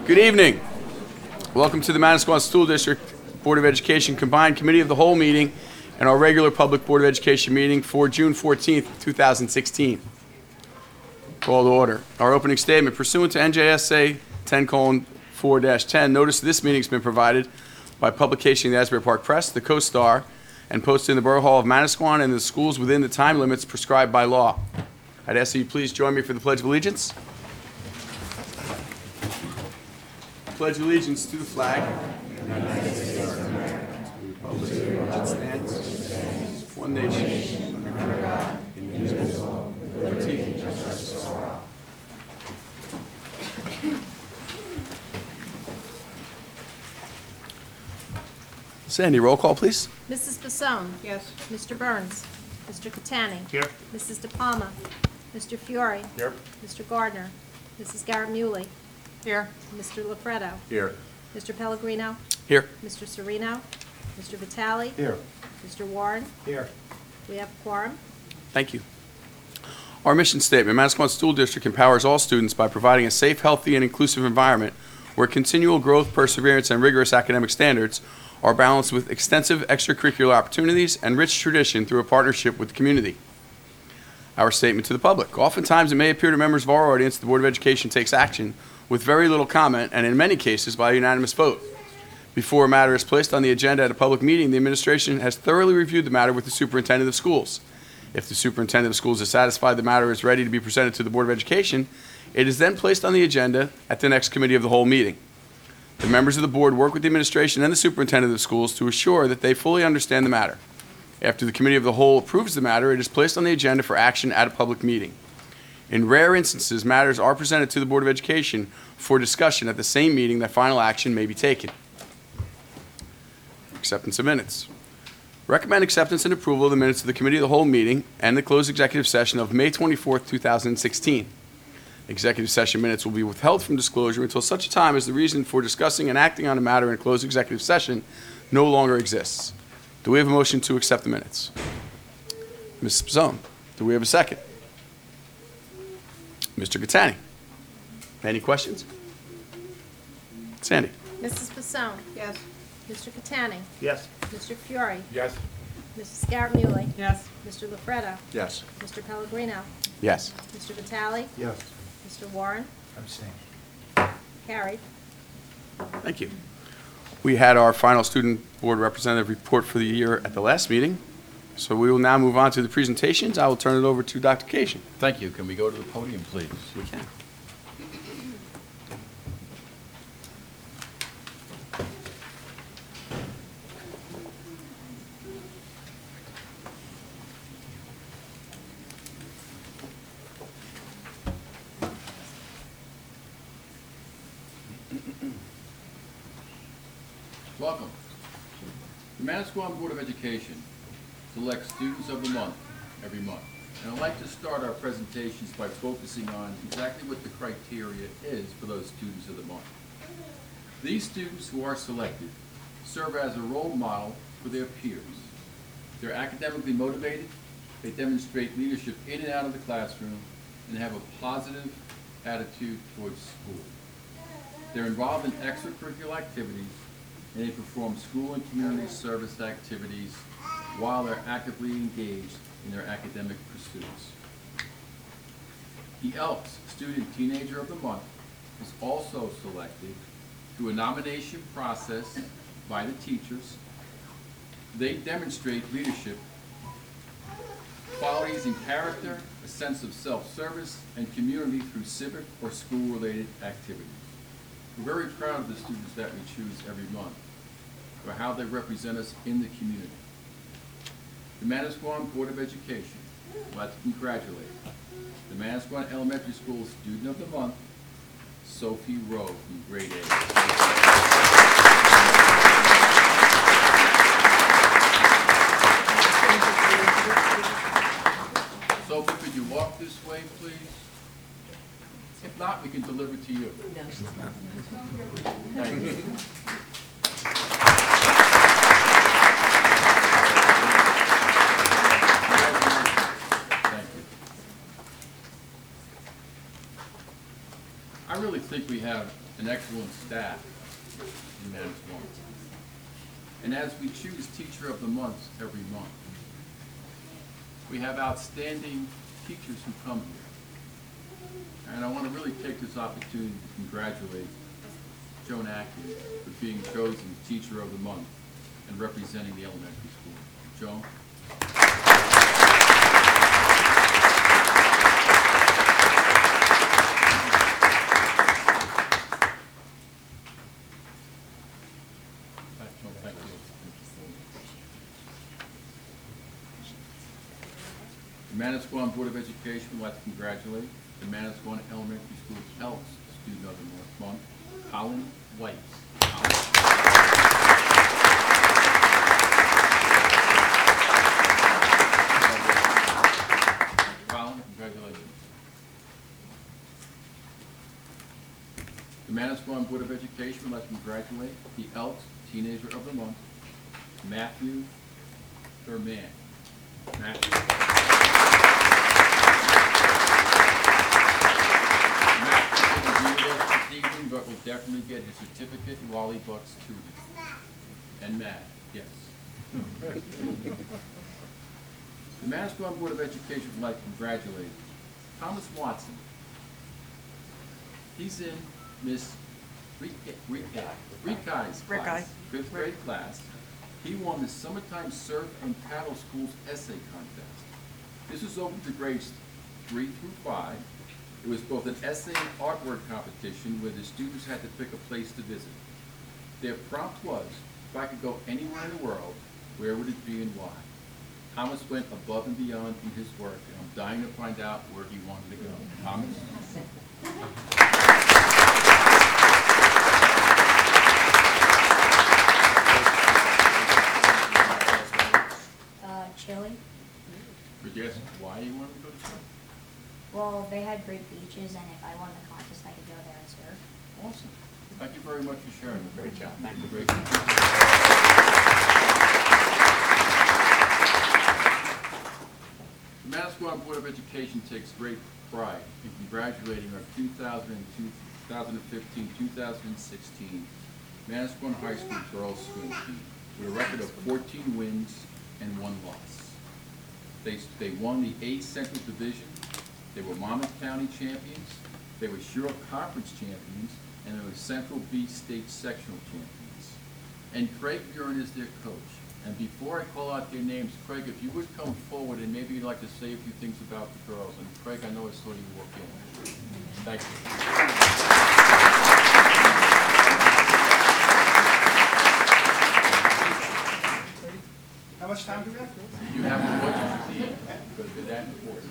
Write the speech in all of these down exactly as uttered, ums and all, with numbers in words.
Good evening. Welcome to the Manasquan School District Board of Education Combined Committee of the Whole meeting and our regular Public Board of Education meeting for June fourteenth, two thousand sixteen. Call to order. Our opening statement pursuant to N J S A ten colon four dash ten, notice of this meeting has been provided by publication in the Asbury Park Press, the Co-Star, and posted in the Borough Hall of Manasquan and the schools within the time limits prescribed by law. I'd ask that you please join me for the Pledge of Allegiance. Pledge allegiance to the flag. United States of America. Republic that stands, one nation, under God, indivisible, with liberty and justice for all. Sandy, roll call, please. Missus Basone. Yes. Mister Burns. Mister Catani. Here. Missus De Palma. Mister Fiore. Here. Mister Gardner. Missus Garrett Muley. Here. Mister Lafredo. Here. Mister Pellegrino. Here. Mister Serino. Mister Vitale. Here. Mister Warren. Here. We have quorum. Thank you. Our mission statement, Manasquan School District empowers all students by providing a safe, healthy, and inclusive environment where continual growth, perseverance, and rigorous academic standards are balanced with extensive extracurricular opportunities and rich tradition through a partnership with the community. Our statement to the public. Oftentimes, it may appear to members of our audience the Board of Education takes action with very little comment and in many cases by a unanimous vote. Before a matter is placed on the agenda at a public meeting, the administration has thoroughly reviewed the matter with the superintendent of schools. If the superintendent of schools is satisfied the matter is ready to be presented to the Board of Education, it is then placed on the agenda at the next committee of the whole meeting. The members of the board work with the administration and the superintendent of schools to assure that they fully understand the matter. After the committee of the whole approves the matter, it is placed on the agenda for action at a public meeting. In rare instances, matters are presented to the Board of Education for discussion at the same meeting that final action may be taken. Acceptance of minutes. Recommend acceptance and approval of the minutes of the Committee of the Whole meeting and the closed executive session of May twenty-fourth, two thousand sixteen. Executive session minutes will be withheld from disclosure until such a time as the reason for discussing and acting on a matter in a closed executive session no longer exists. Do we have a motion to accept the minutes? Miz Pizzone, do we have a second? Mister Catani, any questions? Sandy? Missus Basone. Yes. Mister Catani. Yes. Mister Fiore. Yes. Missus Garrett Muley. Yes. Mister Lafredo. Yes. Mister Pellegrino. Yes. Mister Vitale. Yes. Mister Warren. Abstain. Carried. Thank you. We had our final student board representative report for the year at the last meeting. So we will now move on to the presentations. I will turn it over to Doctor Cation. Thank you. Can we go to the podium, please? We can. Welcome. The Manasquan Board of Education selects Students of the Month every month. And I'd like to start our presentations by focusing on exactly what the criteria is for those Students of the Month. These students who are selected serve as a role model for their peers. They're academically motivated, they demonstrate leadership in and out of the classroom, and have a positive attitude towards school. They're involved in extracurricular activities, and they perform school and community service activities while they're actively engaged in their academic pursuits. The Elks Student Teenager of the Month is also selected through a nomination process by the teachers. They demonstrate leadership, qualities in character, a sense of self-service, and community through civic or school-related activities. We're very proud of the students that we choose every month for how they represent us in the community. The Manasquan Board of Education would like to congratulate the Manasquan Elementary School Student of the Month, Sophie Rowe from grade A. Sophie, could you walk this way, please? If not, we can deliver to you. No, she's not. Thank you. Thank you. I really think we have an excellent staff in Manasquan. And as we choose Teacher of the Month every month, we have outstanding teachers who come here. And I want to really take this opportunity to congratulate Joan Atkins for being chosen Teacher of the Month and representing the elementary school. Joan? The Manasquan Board of Education would like to congratulate the Manasquan Elementary School Elks Student of the Month, Colin White. Colin, congratulations. The Manasquan Board of Education would like to congratulate the Elks Teenager of the Month, Matthew Thurman. Matthew. Evening, but will definitely get his certificate and Wally bucks to him. And Matt, yes. The Manasquan Board of Education would like to congratulate Thomas Watson. He's in Miss Rikai's class, fifth grade class. He won the Summertime Surf and Paddle School's essay contest. This was open to grades three through five. It was both an essay and artwork competition where the students had to pick a place to visit. Their prompt was, if I could go anywhere in the world, where would it be and why? Thomas went above and beyond in his work, and I'm dying to find out where he wanted to go. Thomas? Uh, Chile. Could you ask why you wanted to go to Chile? Well, they had great beaches, and if I won the contest, I could go there and surf. Awesome. Thank you very much for sharing. Great job. Thank you. Great job. The Manasquan Board of Education takes great pride in congratulating our two thousand fifteen two thousand sixteen Manasquan High School girls swim team with a record of fourteen wins and one loss. They, they won the A Central Division. They were Monmouth County champions, they were Sherrill Conference champions, and they were Central B State sectional champions. And Craig Buren is their coach. And before I call out their names, Craig, if you would come forward and maybe you'd like to say a few things about the girls. And Craig, I know I saw you walk in. Thank you. How much time do we have? You have as much as you need, because they're that important.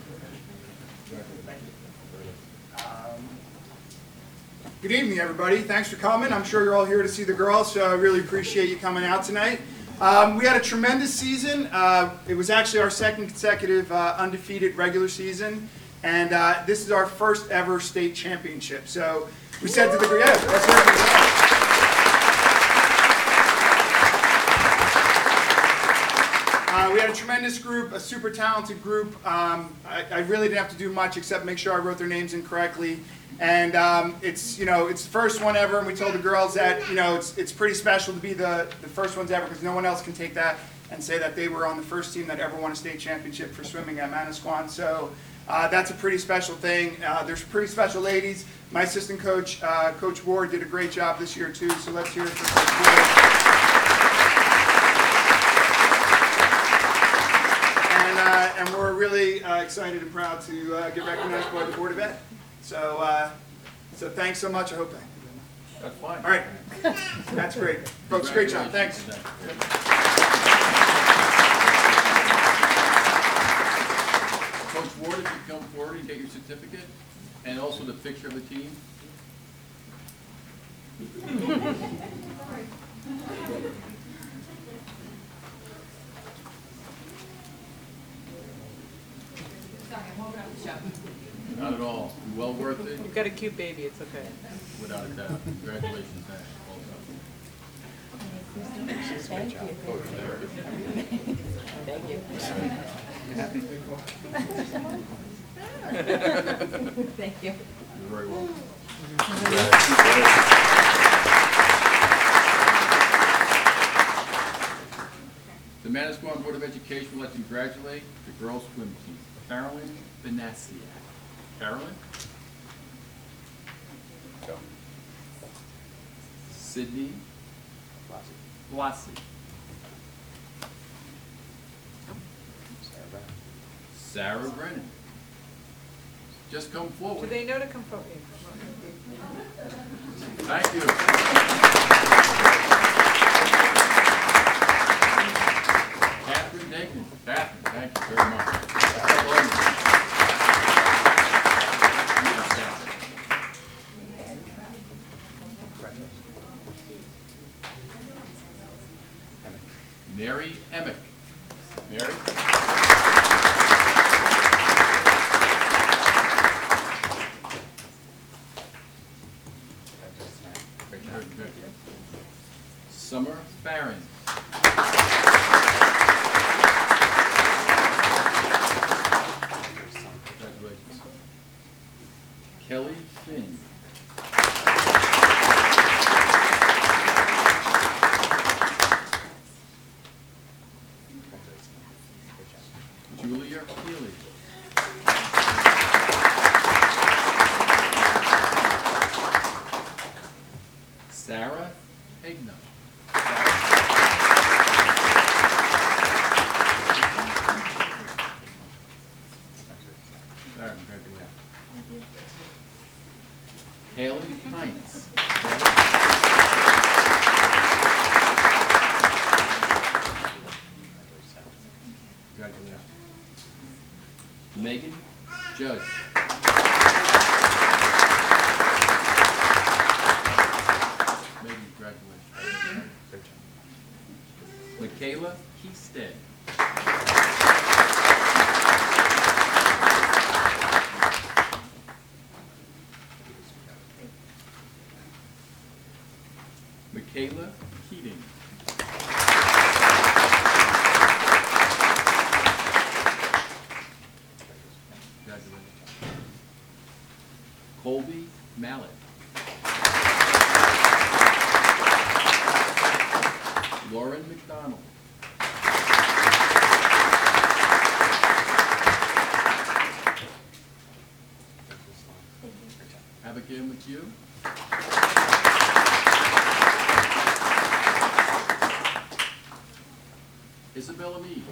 Um, good evening, everybody. Thanks for coming. I'm sure you're all here to see the girls, so I really appreciate you coming out tonight. Um, we had a tremendous season. Uh, it was actually our second consecutive uh, undefeated regular season, and uh, this is our first ever state championship. So we said to the yeah, let's hear it. Uh, we had a tremendous group, a super talented group. Um, I, I really didn't have to do much except make sure I wrote their names in correctly. And um, it's, you know, it's the first one ever, and we told the girls that, you know, it's, it's pretty special to be the, the first ones ever, because no one else can take that and say that they were on the first team that ever won a state championship for swimming at Manasquan. So uh, that's a pretty special thing. Uh, there's pretty special ladies. My assistant coach, uh, Coach Ward, did a great job this year too, so let's hear it for Coach Ward. Uh, and we're really uh, excited and proud to uh, get recognized by the Board of Ed. So, uh, so thanks so much. I hope that. That's fine. All right, that's great, folks. Great job. Thanks. Coach Ward, if you come forward and get your certificate, and also the picture of the team. Not at all. Well worth it. You've got a cute baby, it's okay. Without a doubt. Congratulations, Matt. Thank you. Thank you. Thank you. You're very welcome. The Manasquan Board of Education would like to congratulate the girls swim team, Carolyn Benasiak. Carolyn? Sydney Blasi. Sarah Brennan. Just come Do forward. they know to come forward? Thank you. Catherine Degnan. Catherine, thank you very much. Mary Emick. Mary? Very good. Summer Farron. Congratulations. Kelly Finn. Julia Healy. Sarah Egna. Sarah, congratulations. Haley Hines. Congratulations. Megan Judge. Megan, congratulations. Michaela Keystead. Michaela Keating. Congratulations. Colby Mallet. Lauren McDonald. Abigail McHugh. Isabella Mead.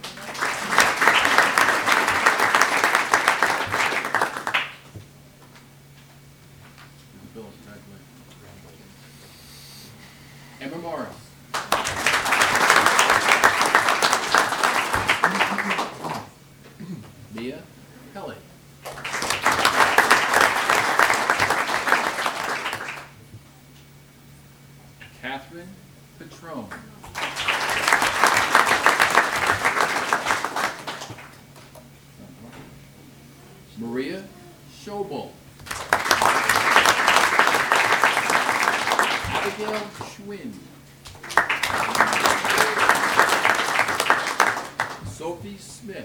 Isabella, congratulations. Emma Morris. Mia Kelly. Catherine Petrone. Maria Schobel. Abigail Schwinn. Sophie Smith.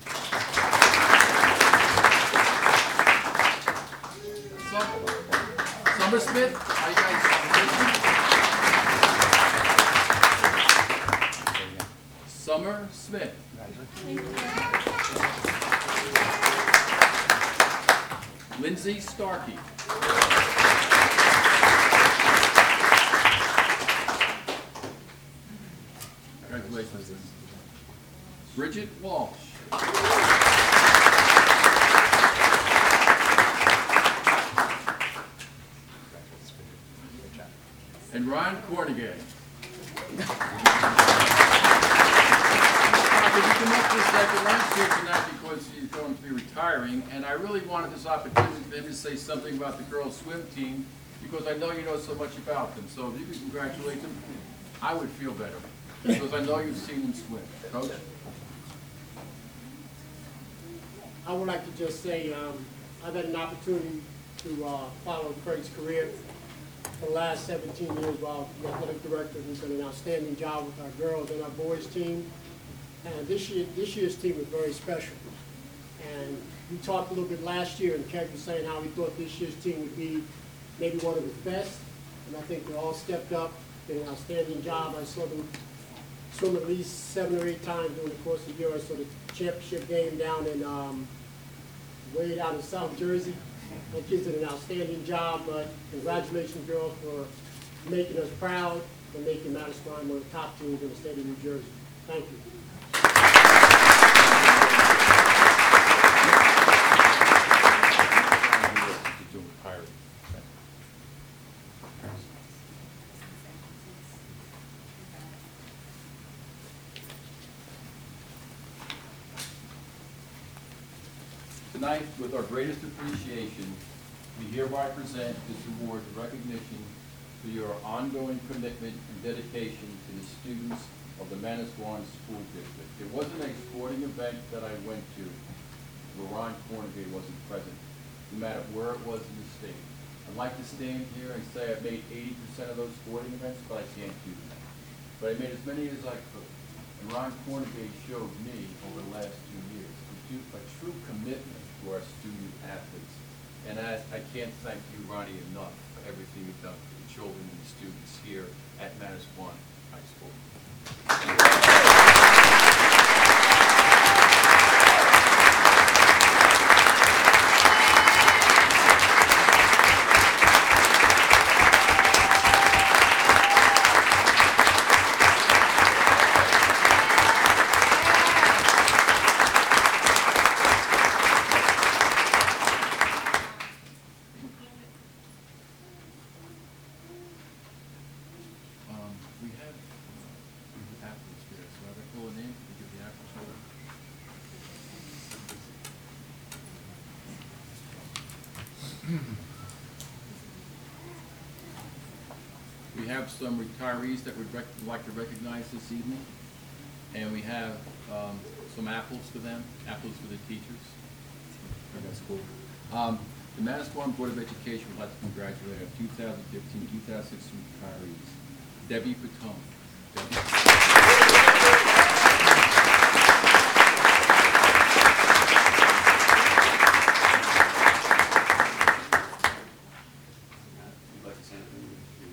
Sum- Summer Smith, how you guys listening? Summer Smith. Lindsay Starkey. Congratulations. Bridget Walsh. And Ron Cornegay. Did you come up with second Ron's here tonight because he's going to be retiring, and I really wanted this opportunity for him to say something about the girls' swim team, because I know you know so much about them. So if you could congratulate them, I would feel better, because I know you've seen them swim. Coach? I would like to just say, um, I've had an opportunity to, uh, follow Craig's career for the last seventeen years while the athletic director. He's done an outstanding job with our girls and our boys team. And this year, this year's team was very special. And we talked a little bit last year, and Craig was saying how he thought this year's team would be maybe one of the best, and I think they all stepped up, did an outstanding job. I saw them swim at least seven or eight times during the course of the year. I saw the championship game down in, um, way down in South Jersey. My kids did an outstanding job, but congratulations, girls, for making us proud and making Manasquan one of the top teams in the state of New Jersey. Thank you. Tonight, with our greatest appreciation, we hereby present this award in recognition for your ongoing commitment and dedication to the students of the Manasquan School District. It wasn't a sporting event that I went to where Ron Cornegay wasn't present, no matter where it was in the state. I'd like to stand here and say I've made eighty percent of those sporting events, but I can't do that. But I made as many as I could. And Ron Cornegay showed me over the last two years a, a true commitment to our student athletes. And I, I can't thank you, Ronnie, enough for everything you've done for the children and the students here at Manasquan High School. Um, we have uh, apples here, so have I call a name? Can we give the apples over? We have some retirees that we'd rec- like to recognize this evening, and we have um, some apples for them, apples for the teachers. Oh, that's cool. Um, the Manasquan Board of Education would like to congratulate our two thousand fifteen, two thousand sixteen retirees. Debbie Patone. Debbie. You'd like to say anything?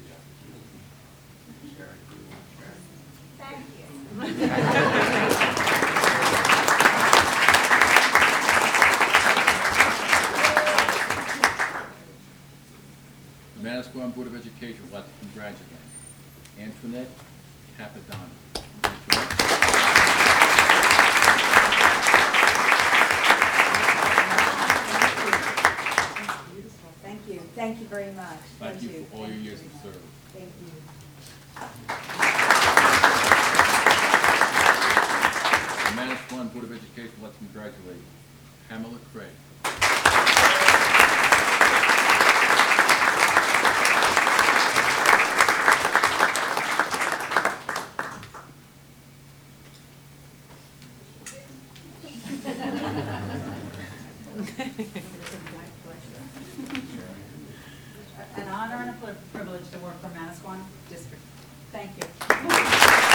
The Manasquan Board of Education would like to congratulate Antoinette Capadonna. Antoinette. Thank you. Thank you very much. Thank you for all your years of service. Thank you. The Manasquan Board of Education would like to congratulate Pamela Craig. An honor and a pri- privilege to work for Manasquan District. Thank you.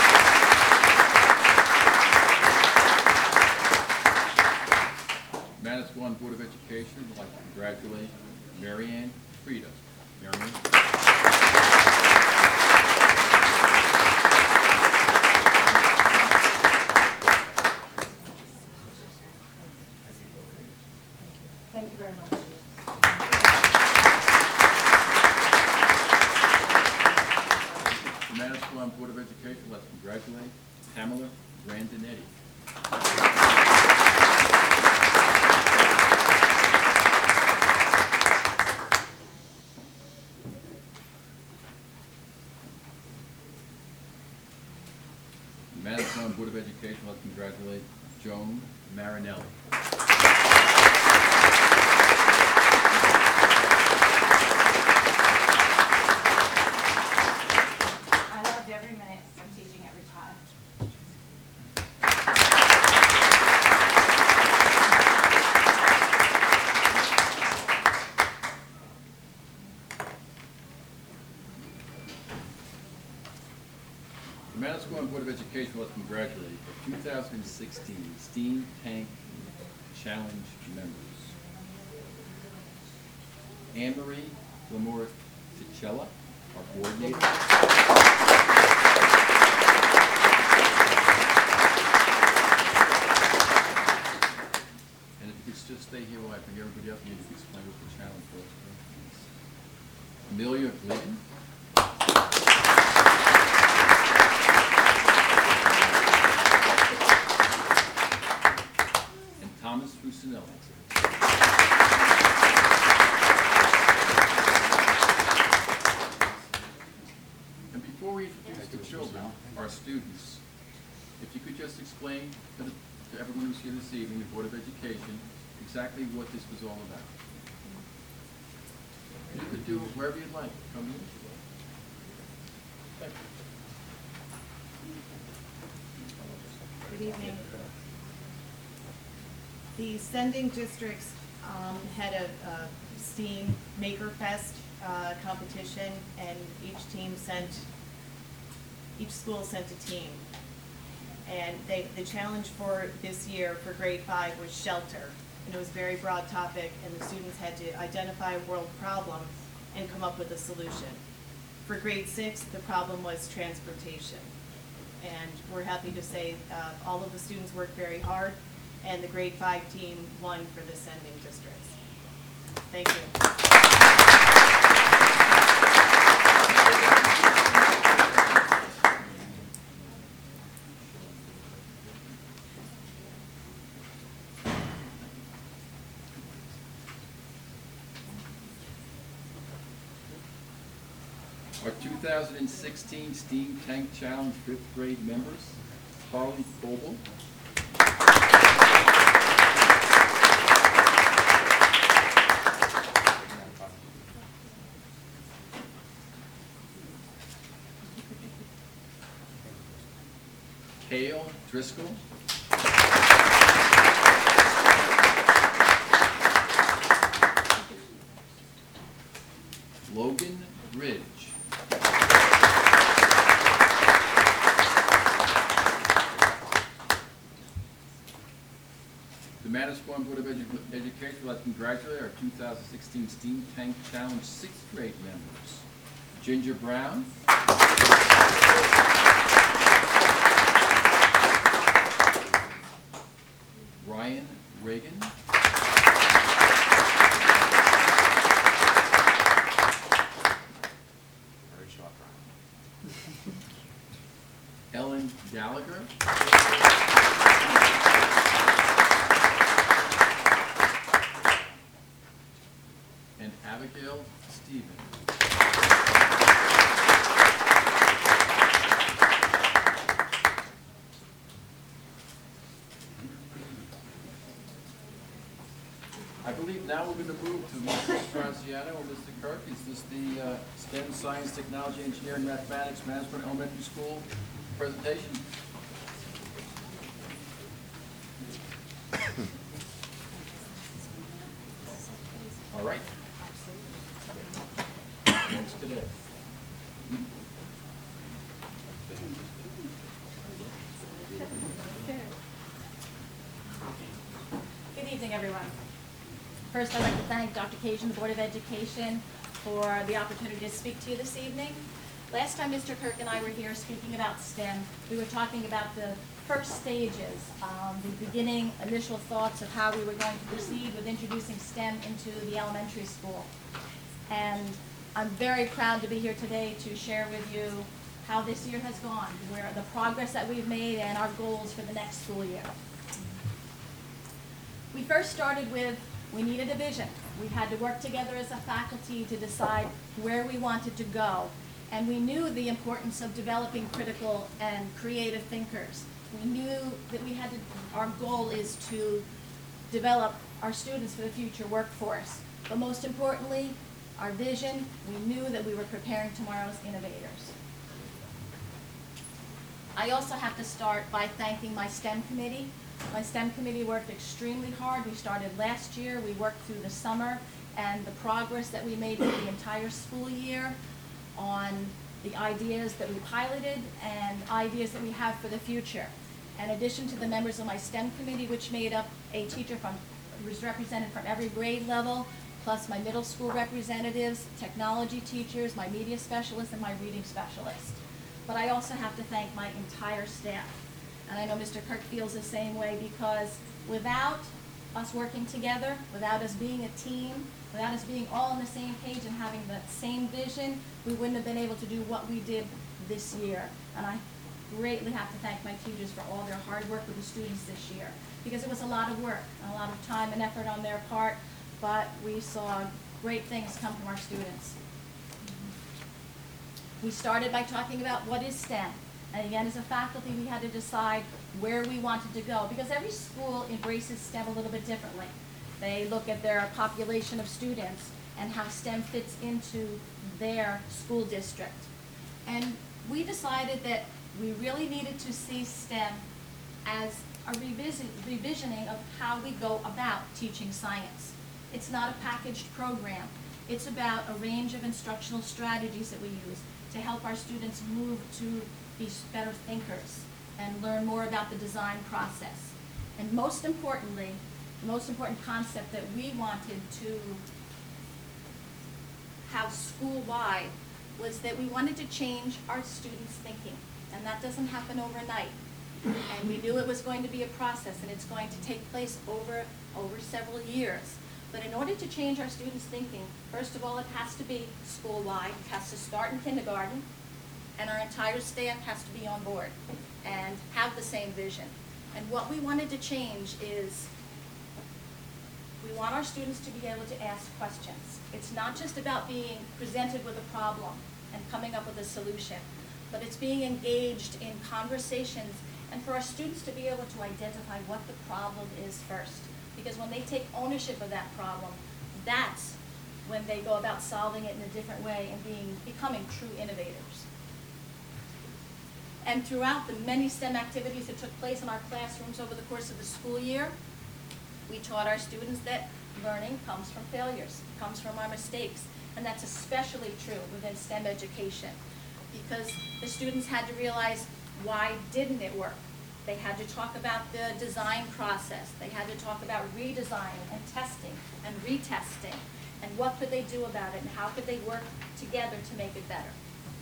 Manasquan Board of Education would like to congratulate Marianne Frida. Marianne. Thank you very much. The Manasquan Board of Education would like to congratulate Pamela Grandinetti. The Manasquan Board of Education would like to congratulate Joan Marinelli. I loved every minute of teaching every child. The Manasquan Board of Education would like to congratulate the two thousand sixteen Steam Tank Challenge members. Anne Marie Lamore Ticella, our coordinator. And if you could just stay here while I bring everybody up, and you can explain what the challenge was. Amelia Glidden. And Thomas Fusinelli. And before we introduce the children, our students, if you could just explain to, the, to everyone who's here this evening, the Board of Education, exactly what this was all about. You could do it wherever you'd like. Come in. Good evening. The sending districts um, had a, a STEAM Maker Fest uh, competition, and each team sent, each school sent a team. And they, the challenge for this year for grade five was shelter. And it was a very broad topic, and the students had to identify a world problem and come up with a solution. For grade six, the problem was transportation. And we're happy to say uh, all of the students worked very hard, and the grade five team won for the sending districts. Thank you. Our two thousand sixteen STEAM Tank Challenge fifth grade members, Harley Coble, Cale Driscoll, Logan Ridge, the Manasquan Board of Edu Education would like to congratulate our two thousand sixteen STEAM Tank Challenge sixth grade members, Ginger Brown, Ryan Reagan, Ellen Gallagher, and Abigail Stevens. I believe now we're going to move to Mister Straziano and Mister Kirk. Is this the uh, STEM, Science, Technology, Engineering, Mathematics, Management Elementary School presentation? All right. Thanks today. Good evening, everyone. First, I'd like to thank Doctor Cage and the Board of Education for the opportunity to speak to you this evening. Last time Mister Kirk and I were here speaking about STEM, we were talking about the first stages, um, the beginning, initial thoughts of how we were going to proceed with introducing STEM into the elementary school. And I'm very proud to be here today to share with you how this year has gone, where the progress that we've made and our goals for the next school year. We first started with, we needed a vision. We had to work together as a faculty to decide where we wanted to go. And we knew the importance of developing critical and creative thinkers. We knew that we had to, our goal is to develop our students for the future workforce. But most importantly, our vision, we knew that we were preparing tomorrow's innovators. I also have to start by thanking my STEM committee. My STEM committee worked extremely hard. We started last year, we worked through the summer, and the progress that we made for the entire school year on the ideas that we piloted and ideas that we have for the future. In addition to the members of my STEM committee, which made up a teacher from, was represented from every grade level, plus my middle school representatives, technology teachers, my media specialists, and my reading specialist. But I also have to thank my entire staff. And I know Mister Kirk feels the same way, because without us working together, without us being a team, without us being all on the same page and having the same vision, we wouldn't have been able to do what we did this year. And I greatly have to thank my teachers for all their hard work with the students this year, because it was a lot of work, and a lot of time and effort on their part, but we saw great things come from our students. We started by talking about what is STEM. And again, as a faculty, we had to decide where we wanted to go, because every school embraces STEM a little bit differently. They look at their population of students and how STEM fits into their school district. And we decided that we really needed to see STEM as a revision, revisioning of how we go about teaching science. It's not a packaged program. It's about a range of instructional strategies that we use to help our students move to be better thinkers and learn more about the design process. And most importantly, the most important concept that we wanted to have school-wide was that we wanted to change our students' thinking. And that doesn't happen overnight. And we knew it was going to be a process, and it's going to take place over, over several years. But in order to change our students' thinking, first of all, it has to be school-wide. It has to start in kindergarten, and our entire staff has to be on board and have the same vision. And what we wanted to change is we want our students to be able to ask questions. It's not just about being presented with a problem and coming up with a solution, but it's being engaged in conversations, and for our students to be able to identify what the problem is first. Because when they take ownership of that problem, that's when they go about solving it in a different way and being, becoming true innovators. And throughout the many STEM activities that took place in our classrooms over the course of the school year, we taught our students that learning comes from failures, comes from our mistakes. And that's especially true within STEM education, because the students had to realize, why didn't it work? They had to talk about the design process. They had to talk about redesigning and testing and retesting, and what could they do about it, and how could they work together to make it better.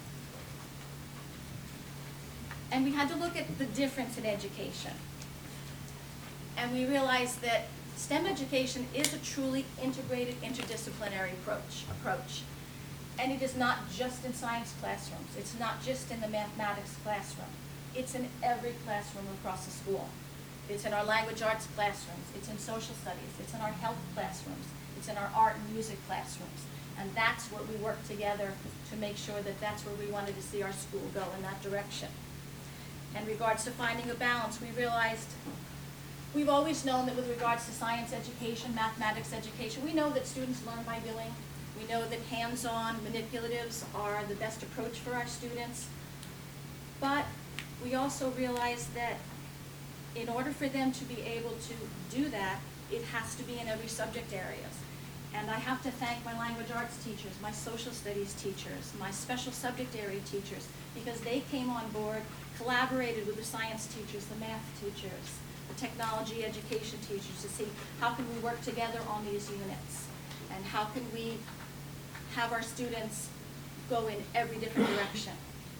And we had to look at the difference in education. And we realized that STEM education is a truly integrated, interdisciplinary approach. approach. And it is not just in science classrooms. It's not just in the mathematics classroom. It's in every classroom across the school. It's in our language arts classrooms. It's in social studies. It's in our health classrooms. It's in our art and music classrooms. And that's what we work together to make sure that that's where we wanted to see our school go, in that direction. In regards to finding a balance, we realized we've always known that with regards to science education, mathematics education, we know that students learn by doing. We know that hands-on manipulatives are the best approach for our students. But we also realize that in order for them to be able to do that, it has to be in every subject areas. And I have to thank my language arts teachers, my social studies teachers, my special subject area teachers, because they came on board, collaborated with the science teachers, the math teachers, the technology education teachers to see how can we work together on these units, and how can we have our students go in every different direction.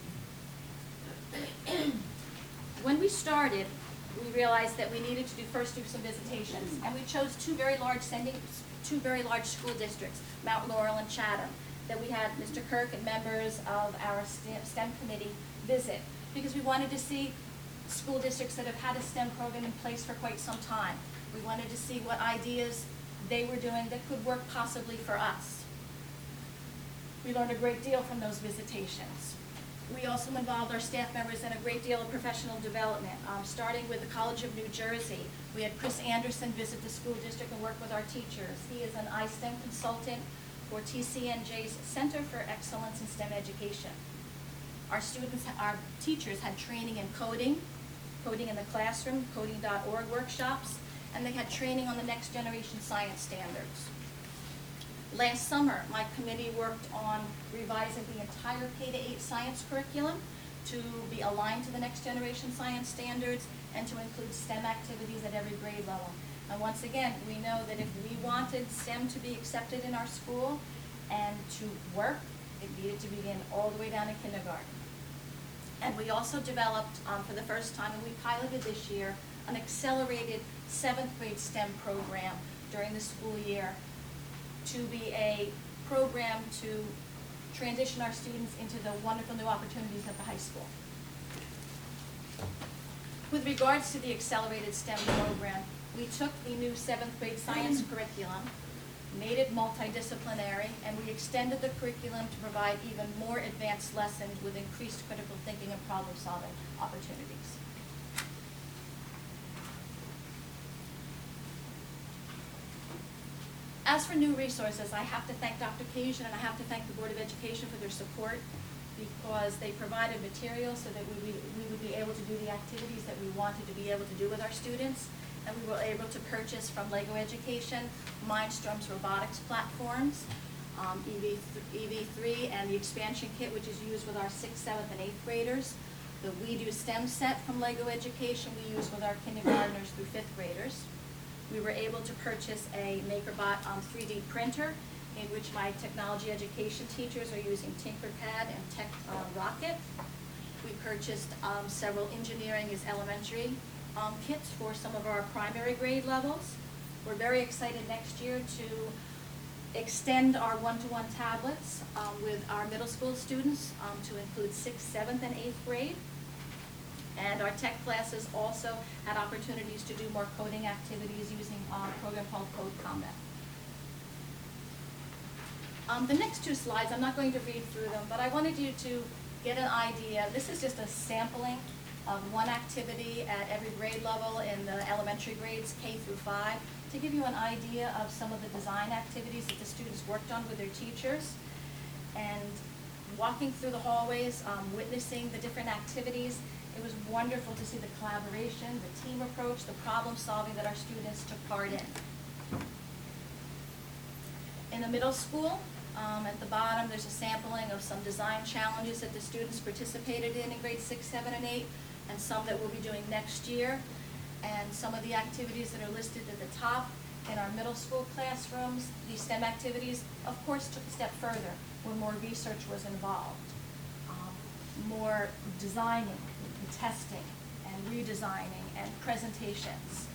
When we started, we realized that we needed to do first do some visitations, and we chose two very large sending, two very large school districts, Mount Laurel and Chatham, that we had Mister Kirk and members of our STEM committee visit, because we wanted to see school districts that have had a STEM program in place for quite some time. We wanted to see what ideas they were doing that could work possibly for us. We learned a great deal from those visitations. We also involved our staff members in a great deal of professional development, um, starting with the College of New Jersey. We had Chris Anderson visit the school district and work with our teachers. He is an I STEM consultant for T C N J's Center for Excellence in STEM Education. Our students, our teachers had training in coding, coding in the classroom, coding dot org workshops, and they had training on the next generation science standards. Last summer, my committee worked on revising the entire K to eight science curriculum to be aligned to the next generation science standards and to include STEM activities at every grade level. And once again, we know that if we wanted STEM to be accepted in our school and to work, it needed to begin all the way down in kindergarten. And we also developed, um, for the first time, and we piloted this year, an accelerated seventh grade STEM program during the school year to be a program to transition our students into the wonderful new opportunities at the high school. With regards to the accelerated STEM program, we took the new seventh grade science curriculum, made it multidisciplinary, and we extended the curriculum to provide even more advanced lessons with increased critical thinking and problem-solving opportunities. As for new resources, I have to thank Doctor Kajan and I have to thank the Board of Education for their support, because they provided materials so that we, we, we would be able to do the activities that we wanted to be able to do with our students. And we were able to purchase from Lego Education, Mindstorm's robotics platforms, um, E V three, and the expansion kit, which is used with our sixth, seventh, and eighth graders. The We Do STEM set from Lego Education we use with our kindergartners through fifth graders. We were able to purchase a MakerBot um, three D printer, in which my technology education teachers are using Tinkercad and Tech uh, Rocket. We purchased um, several engineering is elementary um, kits for some of our primary grade levels. We're very excited next year to extend our one-to-one tablets um, with our middle school students um, to include sixth, seventh, and eighth grade. And our tech classes also had opportunities to do more coding activities using a program called Code Combat. Um, the next two slides, I'm not going to read through them, but I wanted you to get an idea. This is just a sampling of one activity at every grade level in the elementary grades, K through five, to give you an idea of some of the design activities that the students worked on with their teachers. And walking through the hallways, um, witnessing the different activities, it was wonderful to see the collaboration, the team approach, the problem solving that our students took part in. In the middle school, um, at the bottom, there's a sampling of some design challenges that the students participated in in grades six, seven, and eight, and some that we'll be doing next year. And some of the activities that are listed at the top in our middle school classrooms, these STEM activities, of course, took a step further where more research was involved, um, more designing, testing, and redesigning, and presentations.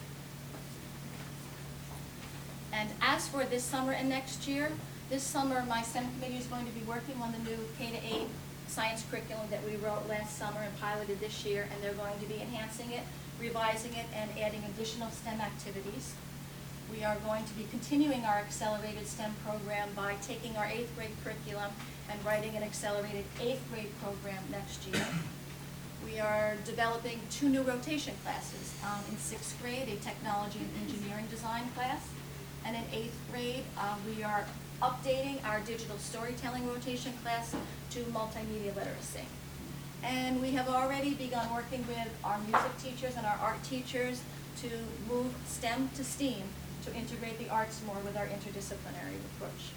And as for this summer and next year, this summer my STEM committee is going to be working on the new K to eight science curriculum that we wrote last summer and piloted this year, and they're going to be enhancing it, revising it, and adding additional STEM activities. We are going to be continuing our accelerated STEM program by taking our eighth grade curriculum and writing an accelerated eighth grade program next year. We are developing two new rotation classes. Um, in sixth grade, a technology and engineering design class, and in eighth grade, uh, we are updating our digital storytelling rotation class to multimedia literacy. And we have already begun working with our music teachers and our art teachers to move STEM to STEAM to integrate the arts more with our interdisciplinary approach.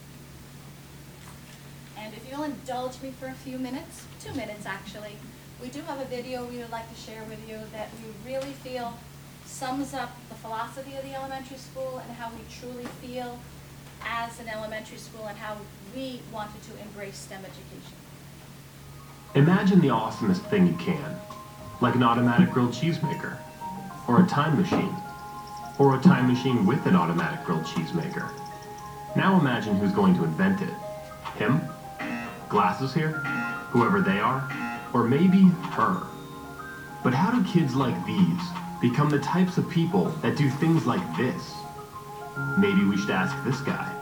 And if you'll indulge me for a few minutes, two minutes actually, we do have a video we would like to share with you that we really feel sums up the philosophy of the elementary school and how we truly feel as an elementary school and how we wanted to embrace STEM education. Imagine the awesomest thing you can, like an automatic grilled cheese maker, or a time machine, or a time machine with an automatic grilled cheese maker. Now imagine who's going to invent it. Him? Glasses here? Whoever they are? Or maybe her. But how do kids like these become the types of people that do things like this? Maybe we should ask this guy.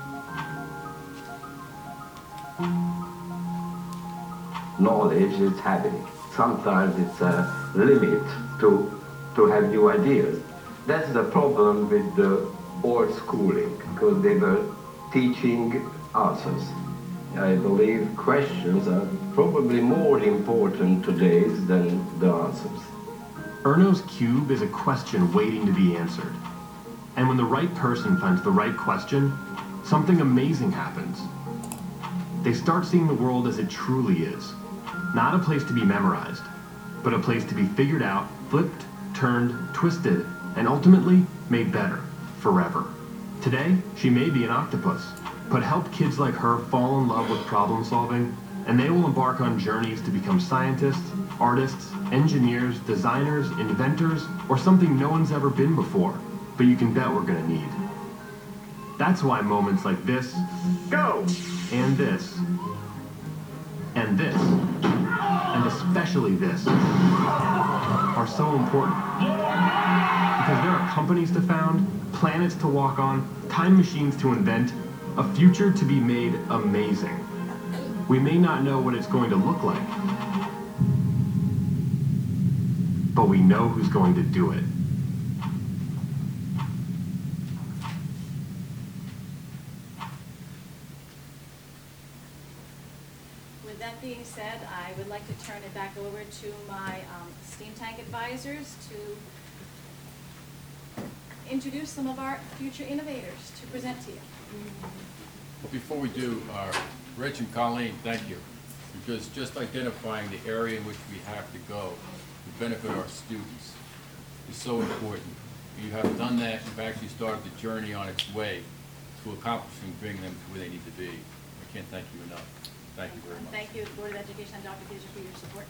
Knowledge is habit. Sometimes it's a limit to, to have new ideas. That's the problem with the old schooling, because they were teaching answers. I believe questions are probably more important today than the answers. Erno's Cube is a question waiting to be answered. And when the right person finds the right question, something amazing happens. They start seeing the world as it truly is. Not a place to be memorized, but a place to be figured out, flipped, turned, twisted, and ultimately made better, forever. Today, she may be an octopus, but help kids like her fall in love with problem solving, and they will embark on journeys to become scientists, artists, engineers, designers, inventors, or something no one's ever been before, but you can bet we're gonna need. That's why moments like this, go, and this, and this, and especially this, are so important. Because there are companies to found, planets to walk on, time machines to invent, a future to be made amazing. We may not know what it's going to look like, but we know who's going to do it. With that being said, I would like to turn it back over to my um, steam tank advisors to introduce some of our future innovators to present to you. Before we do, uh, Rich and Colleen, thank you, because just identifying the area in which we have to go to benefit our students is so important. You have done that, you've actually started the journey on its way to accomplishing bringing them to where they need to be. I can't thank you enough. Thank you very much. Thank you, Board of Education and Doctor Kaiser, for your support.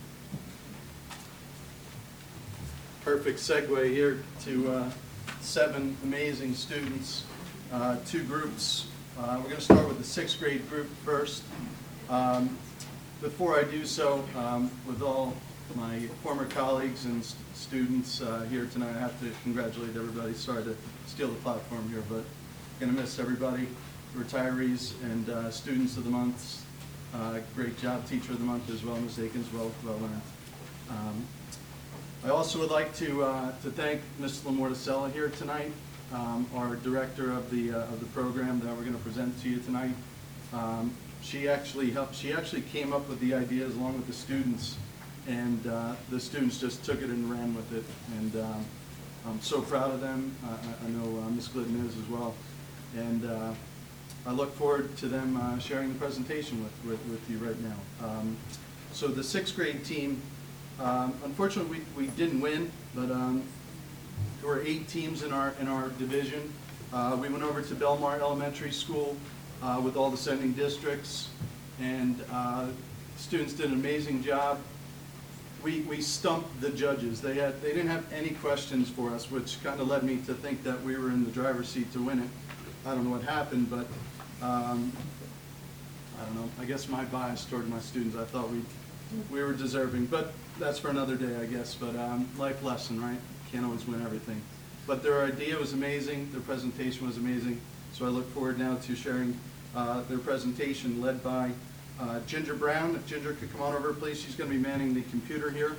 Perfect segue here to uh, seven amazing students, uh, two groups. Uh, we're going to start with the sixth grade group first. Um, before I do so, um, with all my former colleagues and st students uh, here tonight, I have to congratulate everybody. Sorry to steal the platform here, but I'm going to miss everybody, retirees and uh, students of the month. Uh, great job, teacher of the month as well, Miz Akins, well, well earned. Um, I also would like to uh, to thank Miz Lamorticella here tonight, um, our director of the uh, of the program that we're going to present to you tonight. Um, she actually helped. She actually came up with the ideas along with the students, and uh, the students just took it and ran with it. And um, I'm so proud of them. Uh, I, I know uh, Miz Glidden is as well, and uh, I look forward to them uh, sharing the presentation with, with, with you right now. Um, so the sixth grade team, um, unfortunately we, we didn't win, but um, there were eight teams in our, in our division. Uh, we went over to Belmar Elementary School uh, with all the sending districts, and uh, students did an amazing job. We, we stumped the judges. They, had, they didn't have any questions for us, which kind of led me to think that we were in the driver's seat to win it. I don't know what happened, but Um, I don't know, I guess my bias toward my students, I thought we we were deserving, but that's for another day, I guess. But um, life lesson, right? Can't always win everything. But their idea was amazing, their presentation was amazing, so I look forward now to sharing uh, their presentation led by uh, Ginger Brown. If Ginger could come on over, please. She's going to be manning the computer here.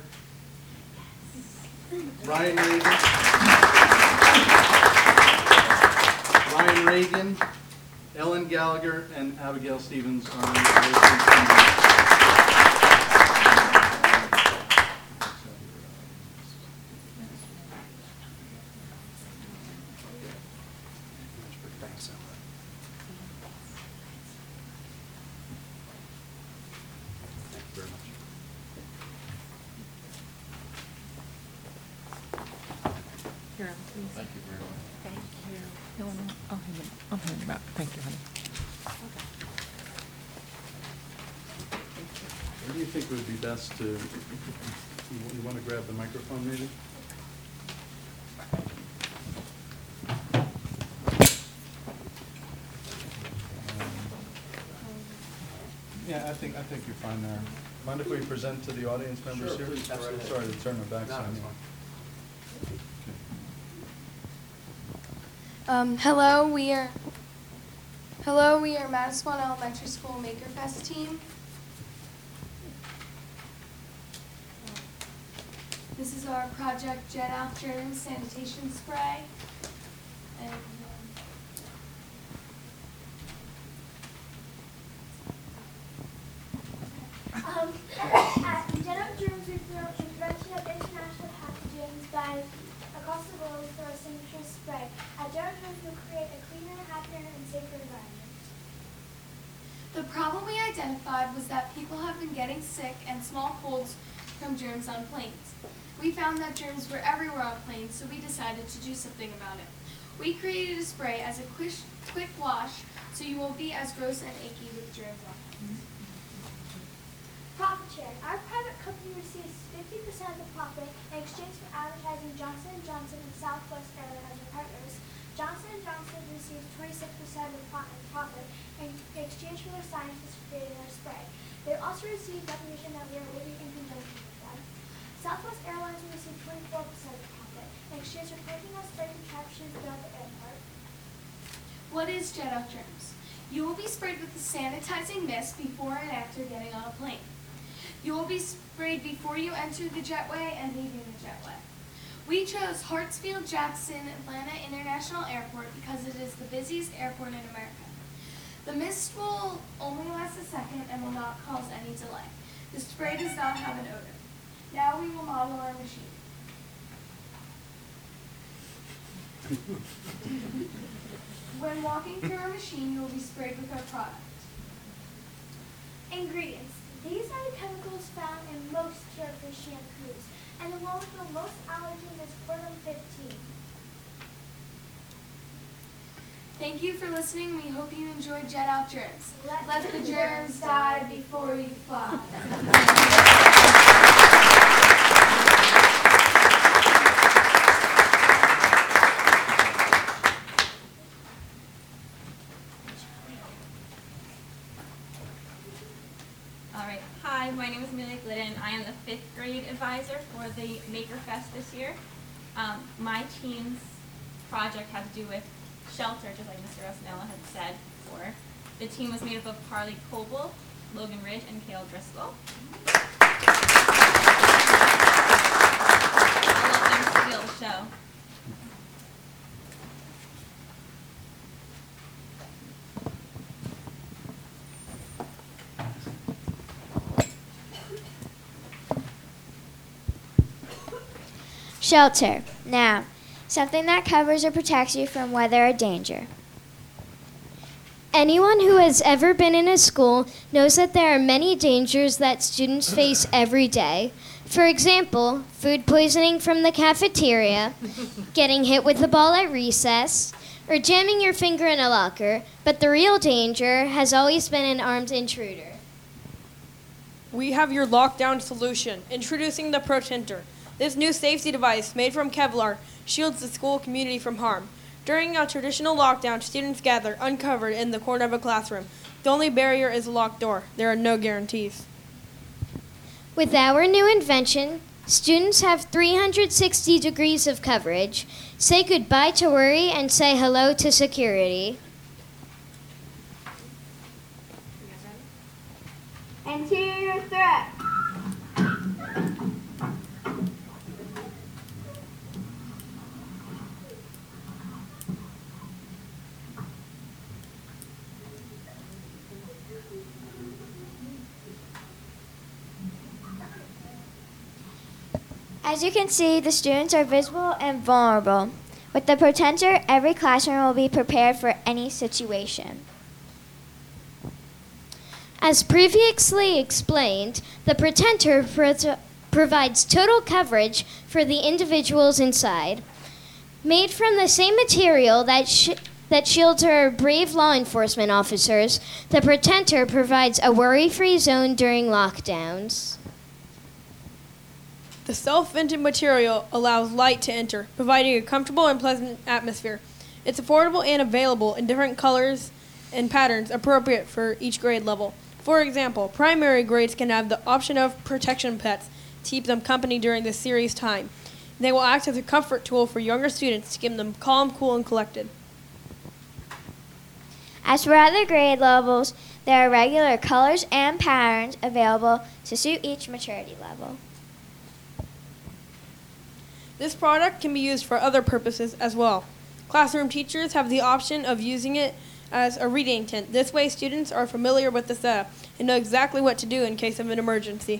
Ryan Reagan. Ryan Reagan. Ellen Gallagher and Abigail Stevens are Here, please. Thank you very much. Thank you. No, no, I'll hand them, I'll hand them out. Thank you, honey. Where do you think would be best to, you you want to grab the microphone maybe? Yeah, I think, I think you're fine there. Mind if we present to the audience members Sure, here? please, absolutely. Sorry to turn my back No, on it's you. fine. Um, hello, we are, hello, we are Manasquan Elementary School Makerfest team. This is our Project Jet Out German Sanitation Spray. And, Um, at Jet Out Germs, we promote the prevention of international pathogens by across the world through a signature spray. At Jet Out Germs, we'll create a cleaner, happier, and safer environment. The problem we identified was that people have been getting sick and small colds from germs on planes. We found that germs were everywhere on planes, so we decided to do something about it. We created a spray as a quick, quick wash, so you won't be as gross and achy with germs on hands. Profit sharing. Our private company receives fifty percent of the profit in exchange for advertising Johnson and Johnson and Southwest Airlines as our partners. Johnson and Johnson receives twenty-six percent of the pro- profit in exchange for their scientists creating our spray. They also receive recognition that we are working in conjunction with them. Southwest Airlines will receive twenty-four percent of the profit in exchange for purchasing our spray contraptions throughout the airport. What is jet out germs? You will be sprayed with a sanitizing mist before and after getting on a plane. You will be sprayed before you enter the jetway and leaving the jetway. We chose Hartsfield-Jackson Atlanta International Airport because it is the busiest airport in America. The mist will only last a second and will not cause any delay. The spray does not have an odor. Now we will model our machine. When walking through our machine, you will be sprayed with our product. Ingredients. These are the chemicals found in most cure-free shampoos, and the one with the most allergens is Cornum fifteen. Thank you for listening. We hope you enjoyed Jet Out Germs. Let, Let the germs die before you fly. All right. Hi, my name is Amelia Glidden. I am the fifth grade advisor for the Maker Fest this year. Um, my team's project had to do with shelter, just like Mister Rosanella had said before. The team was made up of Carly Coble, Logan Ridge, and Kale Driscoll. I'll let them steal the show. Shelter. Now, something that covers or protects you from weather or danger. Anyone who has ever been in a school knows that there are many dangers that students face every day. For example, food poisoning from the cafeteria, getting hit with a ball at recess, or jamming your finger in a locker. But the real danger has always been an armed intruder. We have your lockdown solution. Introducing the ProTinter. This new safety device, made from Kevlar, shields the school community from harm. During a traditional lockdown, students gather uncovered in the corner of a classroom. The only barrier is a locked door. There are no guarantees. With our new invention, students have three hundred sixty degrees of coverage. Say goodbye to worry and say hello to security. Interior threat. As you can see, the students are visible and vulnerable. With the ProTinter, every classroom will be prepared for any situation. As previously explained, the ProTinter pro- provides total coverage for the individuals inside. Made from the same material that, sh- that shields our brave law enforcement officers, the ProTinter provides a worry-free zone during lockdowns. The self-vented material allows light to enter, providing a comfortable and pleasant atmosphere. It's affordable and available in different colors and patterns appropriate for each grade level. For example, primary grades can have the option of protection pets to keep them company during this serious time. They will act as a comfort tool for younger students to keep them calm, cool, and collected. As for other grade levels, there are regular colors and patterns available to suit each maturity level. This product can be used for other purposes as well. Classroom teachers have the option of using it as a reading tent. This way, students are familiar with the setup and know exactly what to do in case of an emergency.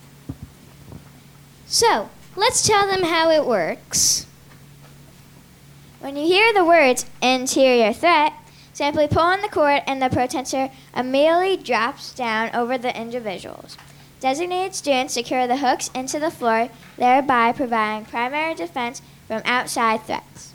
So, let's tell them how it works. When you hear the words interior threat, simply pull on the cord and the ProTinter immediately drops down over the individuals. Designated students secure the hooks into the floor, thereby providing primary defense from outside threats.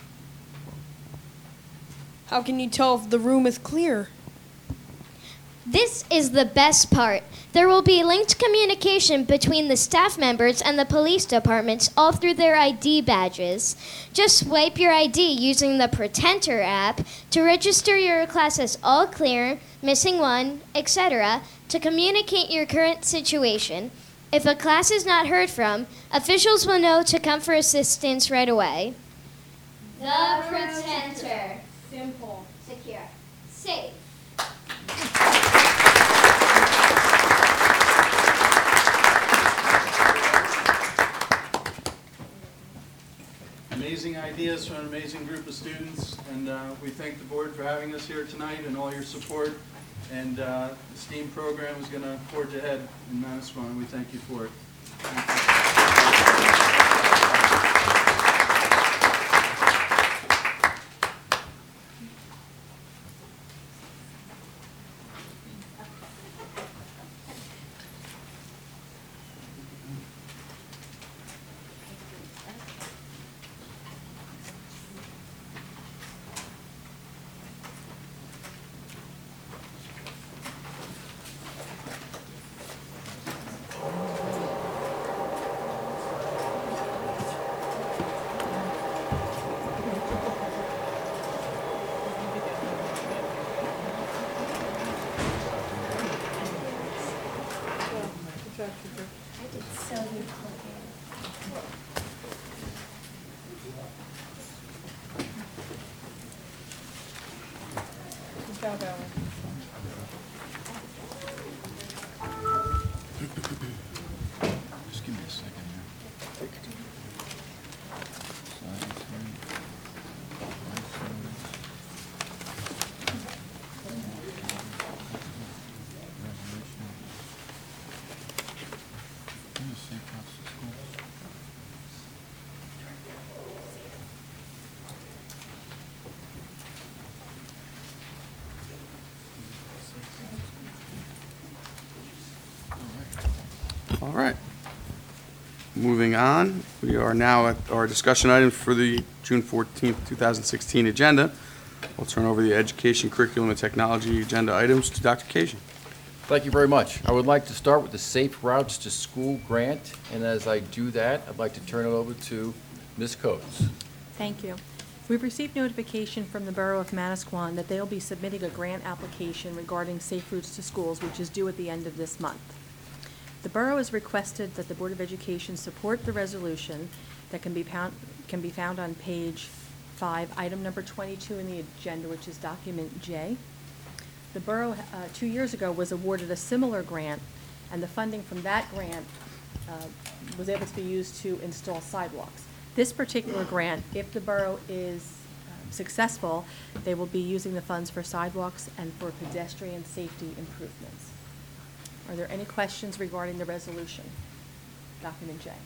How can you tell if the room is clear? This is the best part. There will be linked communication between the staff members and the police departments all through their I D badges. Just swipe your I D using the Pretender app to register your class as all clear, missing one, et cetera, to communicate your current situation. If a class is not heard from, officials will know to come for assistance right away. The Pretender. Simple. Secure. Safe. Amazing ideas from an amazing group of students, and uh, we thank the board for having us here tonight and all your support. And uh, the STEAM program is going to forge ahead in Manasquan, and we thank you for it. Thank you. Good job, Ellen. Just give me a second here. All right. Moving on, we are now at our discussion items for the June fourteenth, two thousand sixteen agenda. I'll turn over the education, curriculum, and technology agenda items to Doctor Kajian. Thank you very much. I would like to start with the Safe Routes to School grant, and as I do that, I'd like to turn it over to Miz Coates. Thank you. We've received notification from the Borough of Manasquan that they'll be submitting a grant application regarding Safe Routes to Schools, which is due at the end of this month. The borough has requested that the Board of Education support the resolution that can be found, can be found on page five, item number twenty-two in the agenda, which is document J. The borough, uh, two years ago, was awarded a similar grant, and the funding from that grant uh, was able to be used to install sidewalks. This particular grant, if the borough is uh, successful, they will be using the funds for sidewalks and for pedestrian safety improvements. Are there any questions regarding the resolution? Document J.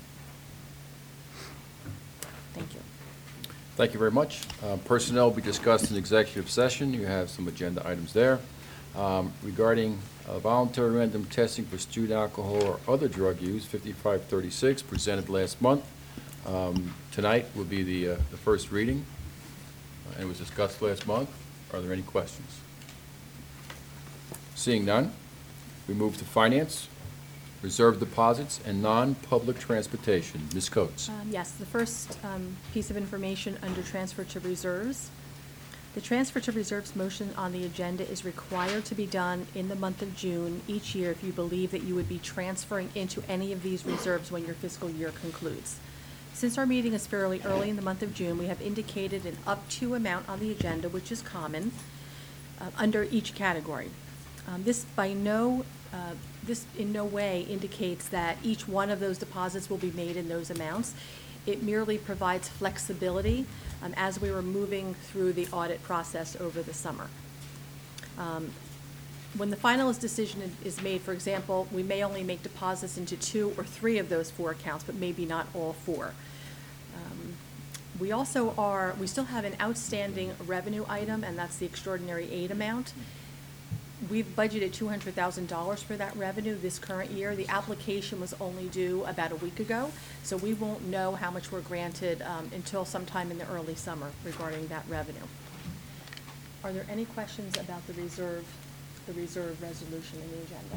Thank you. Thank you very much. Uh, Personnel will be discussed in executive session. You have some agenda items there. Um, Regarding uh, voluntary random testing for student alcohol or other drug use, fifty-five thirty-six, presented last month. Um, Tonight will be the, uh, the first reading, uh, and it was discussed last month. Are there any questions? Seeing none, we move to finance, reserve deposits, and non-public transportation. Miz Coates. Um, Yes, the first um, piece of information under transfer to reserves. The transfer to reserves motion on the agenda is required to be done in the month of June each year if you believe that you would be transferring into any of these reserves when your fiscal year concludes. Since our meeting is fairly early in the month of June, we have indicated an up-to amount on the agenda, which is common, uh, under each category. Um, This by no, uh, this in no way indicates that each one of those deposits will be made in those amounts. It merely provides flexibility um, as we were moving through the audit process over the summer. Um, When the finalist decision is made, for example, we may only make deposits into two or three of those four accounts, but maybe not all four. Um, We also are, we still have an outstanding revenue item, and that's the extraordinary aid amount. we've budgeted two hundred thousand dollars for that revenue this current year. The application was only due about a week ago, so we won't know how much we're granted um, until sometime in the early summer regarding that revenue. Are there any questions about the reserve, the reserve resolution in the agenda?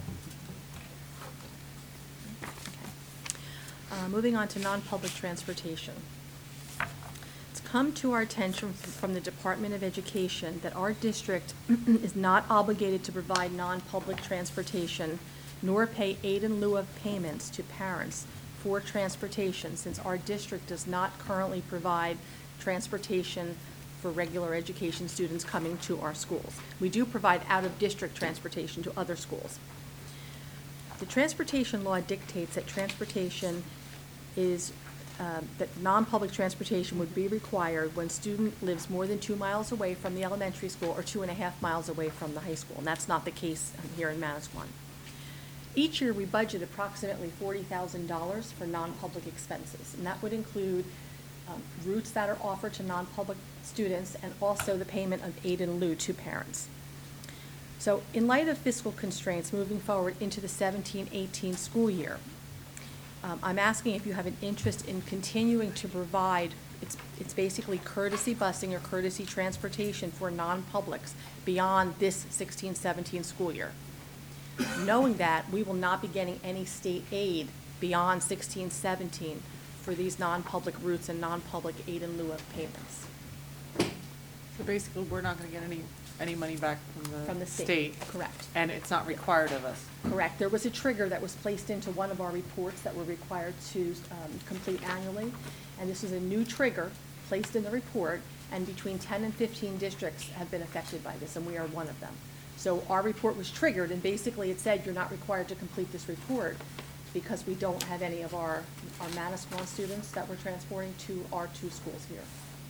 Okay. Uh, Moving on to non-public transportation. It's come to our attention from the Department of Education that our district is not obligated to provide non-public transportation nor pay aid in lieu of payments to parents for transportation, since our district does not currently provide transportation for regular education students coming to our schools. We do provide out-of-district transportation to other schools. The transportation law dictates that transportation is Uh, that non-public transportation would be required when student lives more than two miles away from the elementary school or two and a half miles away from the high school, and that's not the case here in Manasquan. Each year, we budget approximately forty thousand dollars for non-public expenses, and that would include um, routes that are offered to non-public students and also the payment of aid in lieu to parents. So in light of fiscal constraints moving forward into the seventeen eighteen school year, Um, I'm asking if you have an interest in continuing to provide, it's, it's basically courtesy busing or courtesy transportation for non-publics beyond this sixteen seventeen school year. Knowing that we will not be getting any state aid beyond sixteen seventeen for these non-public routes and non-public aid in lieu of payments. So basically, we're not gonna get any, any money back from the. From the state, State. correct. And it's not required of us. Correct. There was a trigger that was placed into one of our reports that we're required to um, complete annually, and this is a new trigger placed in the report, and between ten and fifteen districts have been affected by this, and we are one of them. So our report was triggered, and basically it said you're not required to complete this report because we don't have any of our, our Manasquan students that we're transporting to our two schools here.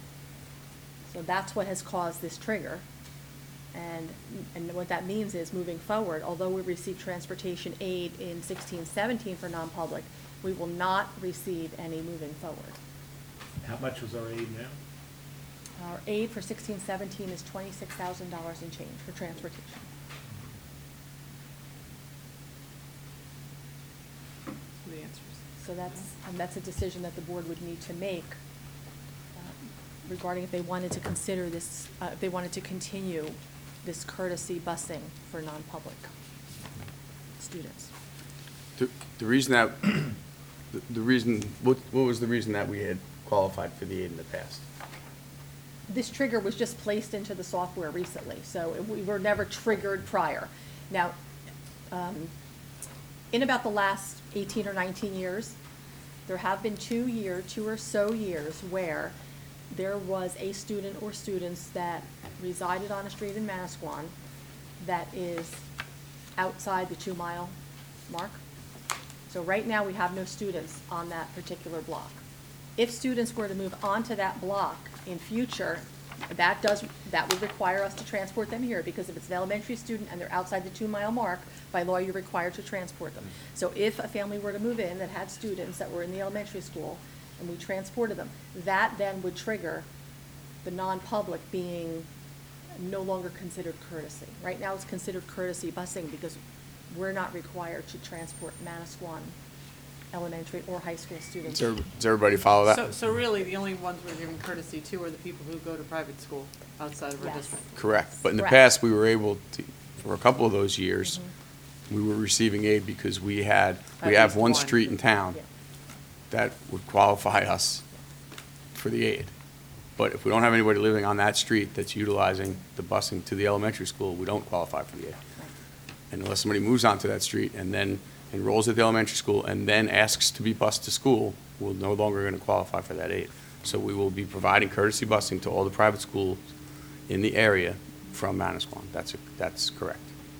So that's what has caused this trigger. And, and what that means is, moving forward, although we receive transportation aid in sixteen seventeen for non-public, we will not receive any moving forward. How much was our aid now? Our aid for sixteen seventeen is twenty-six thousand dollars in change for transportation. The answers. So that's, and that's a decision that the board would need to make uh, regarding if they wanted to consider this, uh, if they wanted to continue this courtesy busing for non-public students. The, the reason that, the, the reason, what, what was the reason that we had qualified for the aid in the past? This trigger was just placed into the software recently, so it- we were never triggered prior. Now, um, in about the last eighteen or nineteen years, there have been two year, two or so years where there was a student or students that resided on a street in Manasquan that is outside the two-mile mark. So right now, we have no students on that particular block. If students were to move onto that block in future, that does, that would require us to transport them here, because if it's an elementary student and they're outside the two-mile mark, by law, you're required to transport them. So if a family were to move in that had students that were in the elementary school, and we transported them, that then would trigger the non-public being no longer considered courtesy. Right now, it's considered courtesy busing because we're not required to transport Manasquan elementary or high school students. Does every- does everybody follow that? So, so really, the only ones we're giving courtesy to are the people who go to private school outside of our Yes. district. Correct. But in the Correct. past, we were able to, for a couple of those years, Mm-hmm. we were receiving aid because we had, we At have least one one. street in town Yeah. that would qualify us for the aid. But if we don't have anybody living on that street that's utilizing the busing to the elementary school, we don't qualify for the aid. And unless somebody moves onto that street and then enrolls at the elementary school and then asks to be bused to school, we're no longer going to qualify for that aid. So we will be providing courtesy busing to all the private schools in the area from Manasquan. That's, a- that's correct.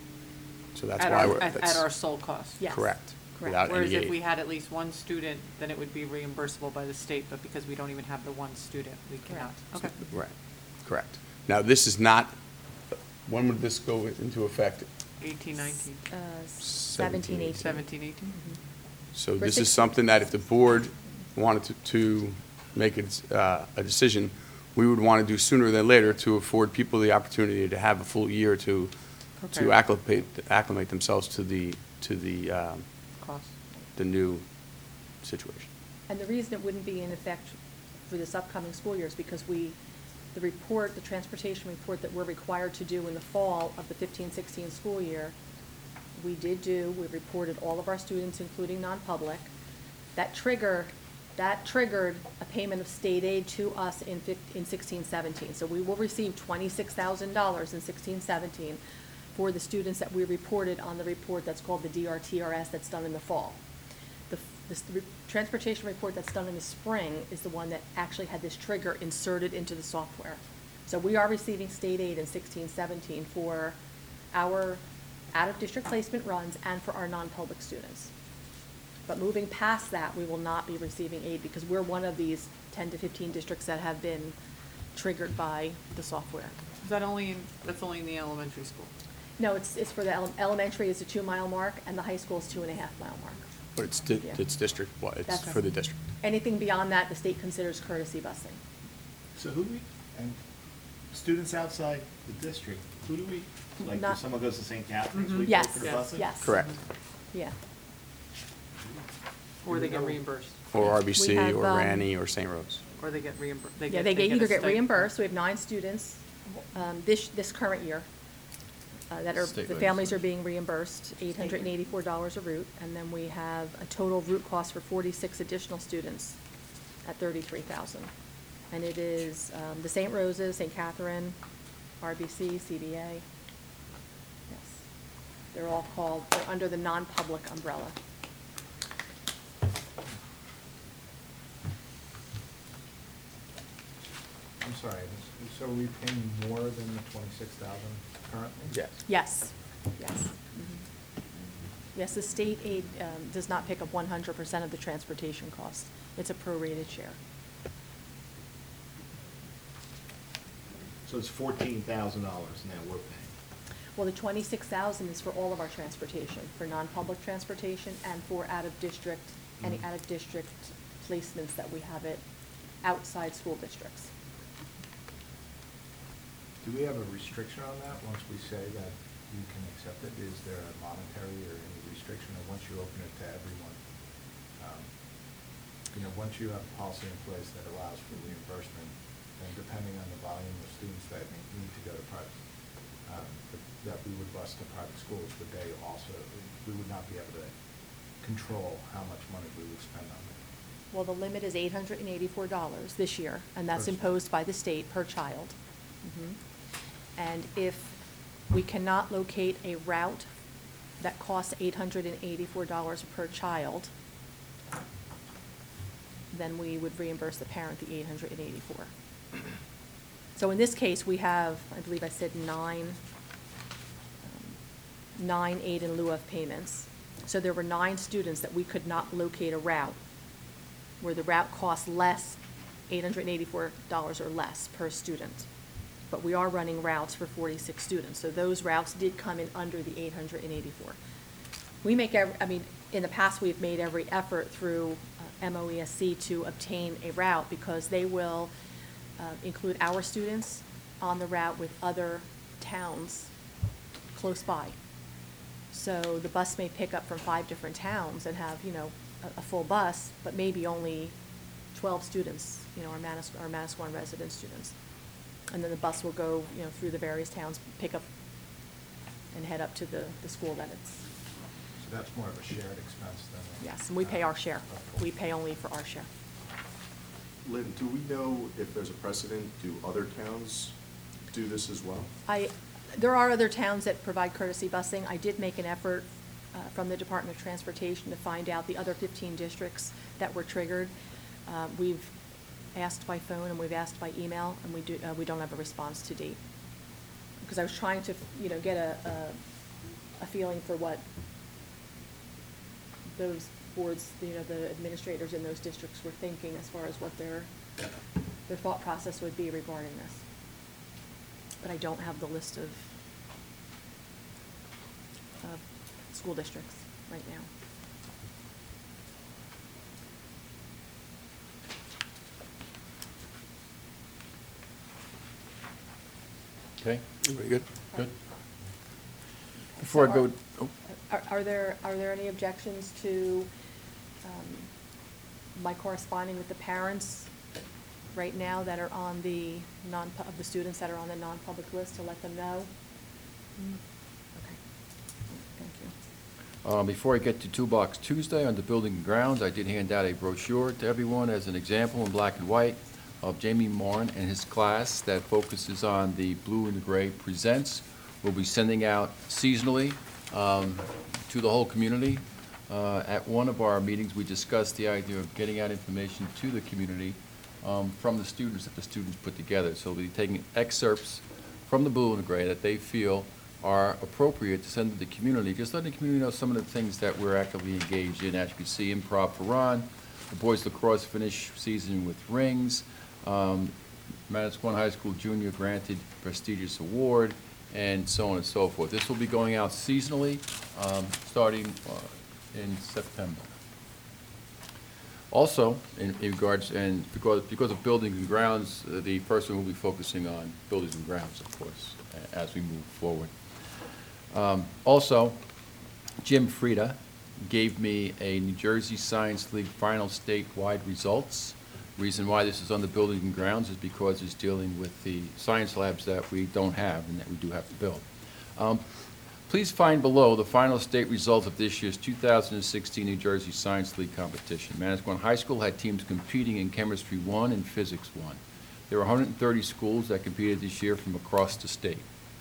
So that's At why our- we're. At, that's at our sole cost. Yes. Correct. Correct. Without Whereas any if aid. we had at least one student, then it would be reimbursable by the state, but because we don't even have the one student, we cannot. Okay. Right, correct. Now, this is not, when would this go into effect? Eighteen, nineteen. Uh, seventeen, eighteen. Seventeen, eighteen? So For this six- is something that if the board wanted to, to make a, uh, a decision, we would want to do sooner than later to afford people the opportunity to have a full year to to Okay. acclimate, acclimate themselves to the, to the, um, Cost. the new situation. And the reason it wouldn't be in effect for this upcoming school year is because we, the report, the transportation report that we're required to do in the fall of the fifteen sixteen school year, we did do, we reported all of our students, including non-public. That trigger, that triggered a payment of state aid to us in fif- in sixteen seventeen. So we will receive twenty-six thousand dollars in sixteen seventeen for the students that we reported on the report that's called the D R T R S that's done in the fall. The, f- this, the re- transportation report that's done in the spring is the one that actually had this trigger inserted into the software. So we are receiving state aid in sixteen seventeen for our out-of-district placement runs and for our non-public students. But moving past that, we will not be receiving aid because we're one of these ten to fifteen districts that have been triggered by the software. Is that only, in that's only in the elementary school? No, it's, it's for the ele- elementary is a two-mile mark, and the high school is two and a half mile mark. But it's, di- Yeah. it's district, what, it's That's- for the district. Anything beyond that, the state considers courtesy busing. So who we, and students outside the district, who do we, like, Not- if someone goes to Saint Catherine's, we pay Yes, for the yes, busing? yes. Correct. Yeah. Or they get reimbursed? Or R B C, We have, or um, Ranney, or Saint Rose. Or they get reimbursed? Yeah, they get, either get reimbursed, we have nine students, um, this, this current year, uh, that are, State the families are being reimbursed, eight hundred and eighty-four dollars a route, and then we have a total route cost for forty-six additional students at thirty-three thousand. And it is, um, the Saint Rose's, Saint Catherine, R B C, C B A. Yes. They're all called, they're under the non-public umbrella. I'm sorry, this- so are we paying more than the twenty-six thousand currently? Yes. Yes, yes. Mhm. Yes, the state aid um, does not pick up one hundred percent of the transportation cost. It's a prorated share. So it's fourteen thousand dollars now we're paying. Well, the twenty-six thousand is for all of our transportation, for non-public transportation and for out-of-district, any Mhm. out-of-district placements that we have it outside school districts. Do we have a restriction on that, once we say that you can accept it? Is there a monetary or any restriction, or once you open it to everyone? um, You know, once you have a policy in place that allows for reimbursement, then depending on the volume of students that need to go to private, um, that we would bus to private schools, would they also, we would not be able to control how much money we would spend on it? Well, the limit is eight hundred and eighty-four dollars this year, and that's Per- imposed by the state per child. Mhm. And if we cannot locate a route that costs eight hundred and eighty-four dollars per child, then we would reimburse the parent the eight hundred and eighty-four. So in this case, we have, I believe I said nine, um, nine aid in lieu of payments. So there were nine students that we could not locate a route where the route costs less, eight hundred and eighty-four dollars or less per student. But we are running routes for forty-six students, so those routes did come in under the eight hundred and eighty-four. We make, every I mean, in the past, we've made every effort through uh, M O E S C to obtain a route because they will uh, include our students on the route with other towns close by. So the bus may pick up from five different towns and have, you know, a, a full bus, but maybe only twelve students, you know, our Manis, our Manasquan resident students. And then the bus will go, you know, through the various towns, pick up and head up to the, the school that it's. So that's more of a shared expense than. a- Yes, and we pay our share. a full- We pay only for our share. Lynn, do we know if there's a precedent? Do other towns do this as well? I, there are other towns that provide courtesy busing. I did make an effort uh, from the Department of Transportation to find out the other fifteen districts that were triggered. Uh, We've asked by phone and we've asked by email, and we do, uh, we don't have a response to date. Because I was trying to, you know, get a, a, a feeling for what those boards, you know, the administrators in those districts were thinking as far as what their, their thought process would be regarding this. But I don't have the list of, of school districts right now. Okay? Very good. Good. Before I So go, oh, Are, are there, are there any objections to um, my corresponding with the parents right now that are on the non, of the students that are on the non-public list to let them know? Okay, thank you. Uh, Before I get to Toolbox Tuesday on the building and grounds, I did hand out a brochure to everyone as an example in black and white of Jamie Moran and his class that focuses on the Blue and the Gray Presents. We'll be sending out seasonally um, to the whole community. Uh, At one of our meetings, we discussed the idea of getting out information to the community um, from the students that the students put together. So we'll be taking excerpts from the Blue and the Gray that they feel are appropriate to send to the community, just letting the community know some of the things that we're actively engaged in. As you can see, Improv for Ron, the boys lacrosse finished season with rings, um, Manasquan High School Junior granted prestigious award, and so on and so forth. This will be going out seasonally, um, starting uh, in September. Also, in in regards, and because, because of buildings and grounds, uh, the first one will be focusing on buildings and grounds, of course, a- as we move forward. Um, Also, Jim Frieda gave me a New Jersey Science League final statewide results. Reason why this is on the buildings and grounds is because it's dealing with the science labs that we don't have and that we do have to build. Um, Please find below the final state results of this year's two thousand sixteen New Jersey Science League competition. Manasquan High School had teams competing in Chemistry one and Physics one. There were one hundred thirty schools that competed this year from across the state.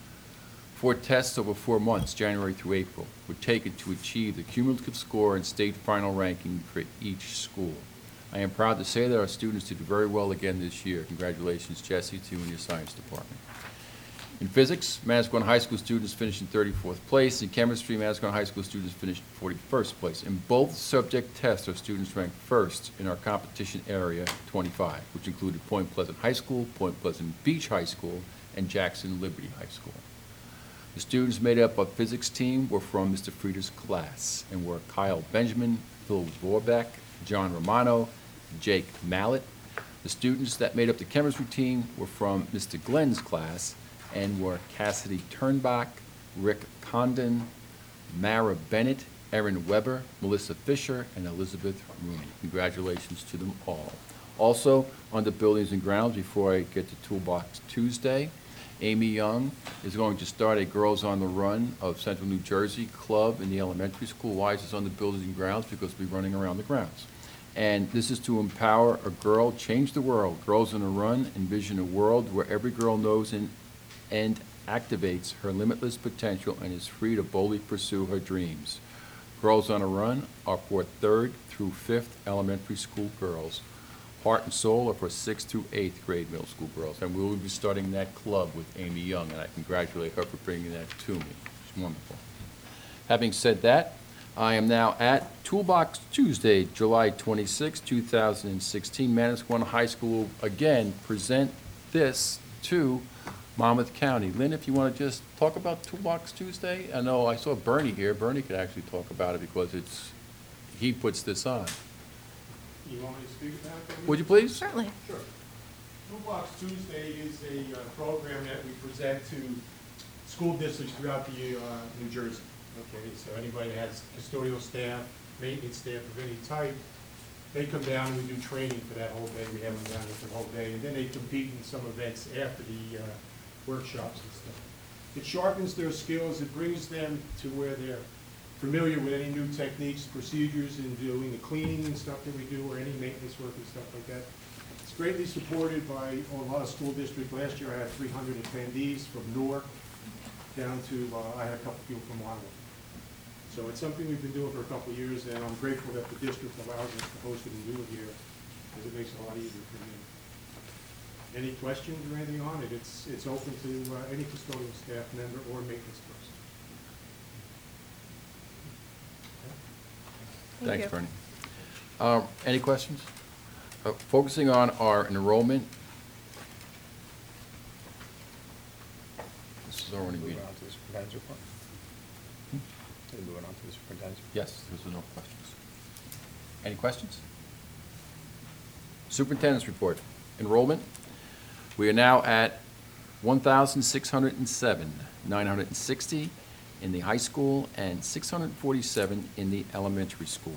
Four tests over four months, January through April, were taken to achieve the cumulative score and state final ranking for each school. I am proud to say that our students did very well again this year. Congratulations, Jesse, to you and your science department. In physics, Manasquan High School students finished in thirty-fourth place. In chemistry, Manasquan High School students finished in forty-first place. In both subject tests, our students ranked first in our competition area twenty-five, which included Point Pleasant High School, Point Pleasant Beach High School, and Jackson Liberty High School. The students made up our physics team were from Mister Frieda's class and were Kyle Benjamin, Phil Vorbeck, John Romano, Jake Mallet. The students that made up the chemistry team were from Mister Glenn's class and were Cassidy Turnbach, Rick Condon, Mara Bennett, Erin Weber, Melissa Fisher, and Elizabeth Rooney. Congratulations to them all. Also, on the buildings and grounds, before I get to Toolbox Tuesday, Amy Young is going to start a Girls on the Run of Central New Jersey club in the elementary school. Why is this on the buildings and grounds? Because we'll be running around the grounds. And this is to empower a girl, change the world. Girls on a Run envision a world where every girl knows and, and activates her limitless potential and is free to boldly pursue her dreams. Girls on a Run are for third through fifth elementary school girls. Heart and Soul are for sixth through eighth grade middle school girls. And we will be starting that club with Amy Young, and I congratulate her for bringing that to me. It's wonderful. Having said that, I am now at Toolbox Tuesday, July twenty-sixth, two thousand sixteen. Manasquan High School, again, present this to Monmouth County. Lynn, if you want to just talk about Toolbox Tuesday? I know I saw Bernie here. Bernie could actually talk about it because it's, he puts this on. You want me to speak about that? Would you please? Certainly. Sure. Toolbox Tuesday is a uh, program that we present to school districts throughout the, uh, New Jersey. Okay, so anybody that has custodial staff, maintenance staff of any type, they come down and we do training for that whole day. We have them down there for the whole day, and then they compete in some events after the uh, workshops and stuff. It sharpens their skills. It brings them to where they're familiar with any new techniques, procedures in doing the cleaning and stuff that we do, or any maintenance work and stuff like that. It's greatly supported by a lot of school districts. Last year I had three hundred attendees from Newark down to, uh, I had a couple people from Monmouth. So it's something we've been doing for a couple of years, and I'm grateful that the district allows us to host it and do it here, because it makes it a lot easier for me. Any questions or anything on it? It's, it's open to uh, any custodial staff member or maintenance person. Thanks, Bernie. Uh, Any questions? Uh, Focusing on our enrollment. This is already meeting. Moving on to the superintendent's report. Are we moving on to the superintendent's report? Yes, there's no questions. Any questions? Superintendent's report. Enrollment. We are now at one thousand six hundred seven, nine hundred sixty. in the high school and six hundred forty-seven in the elementary school.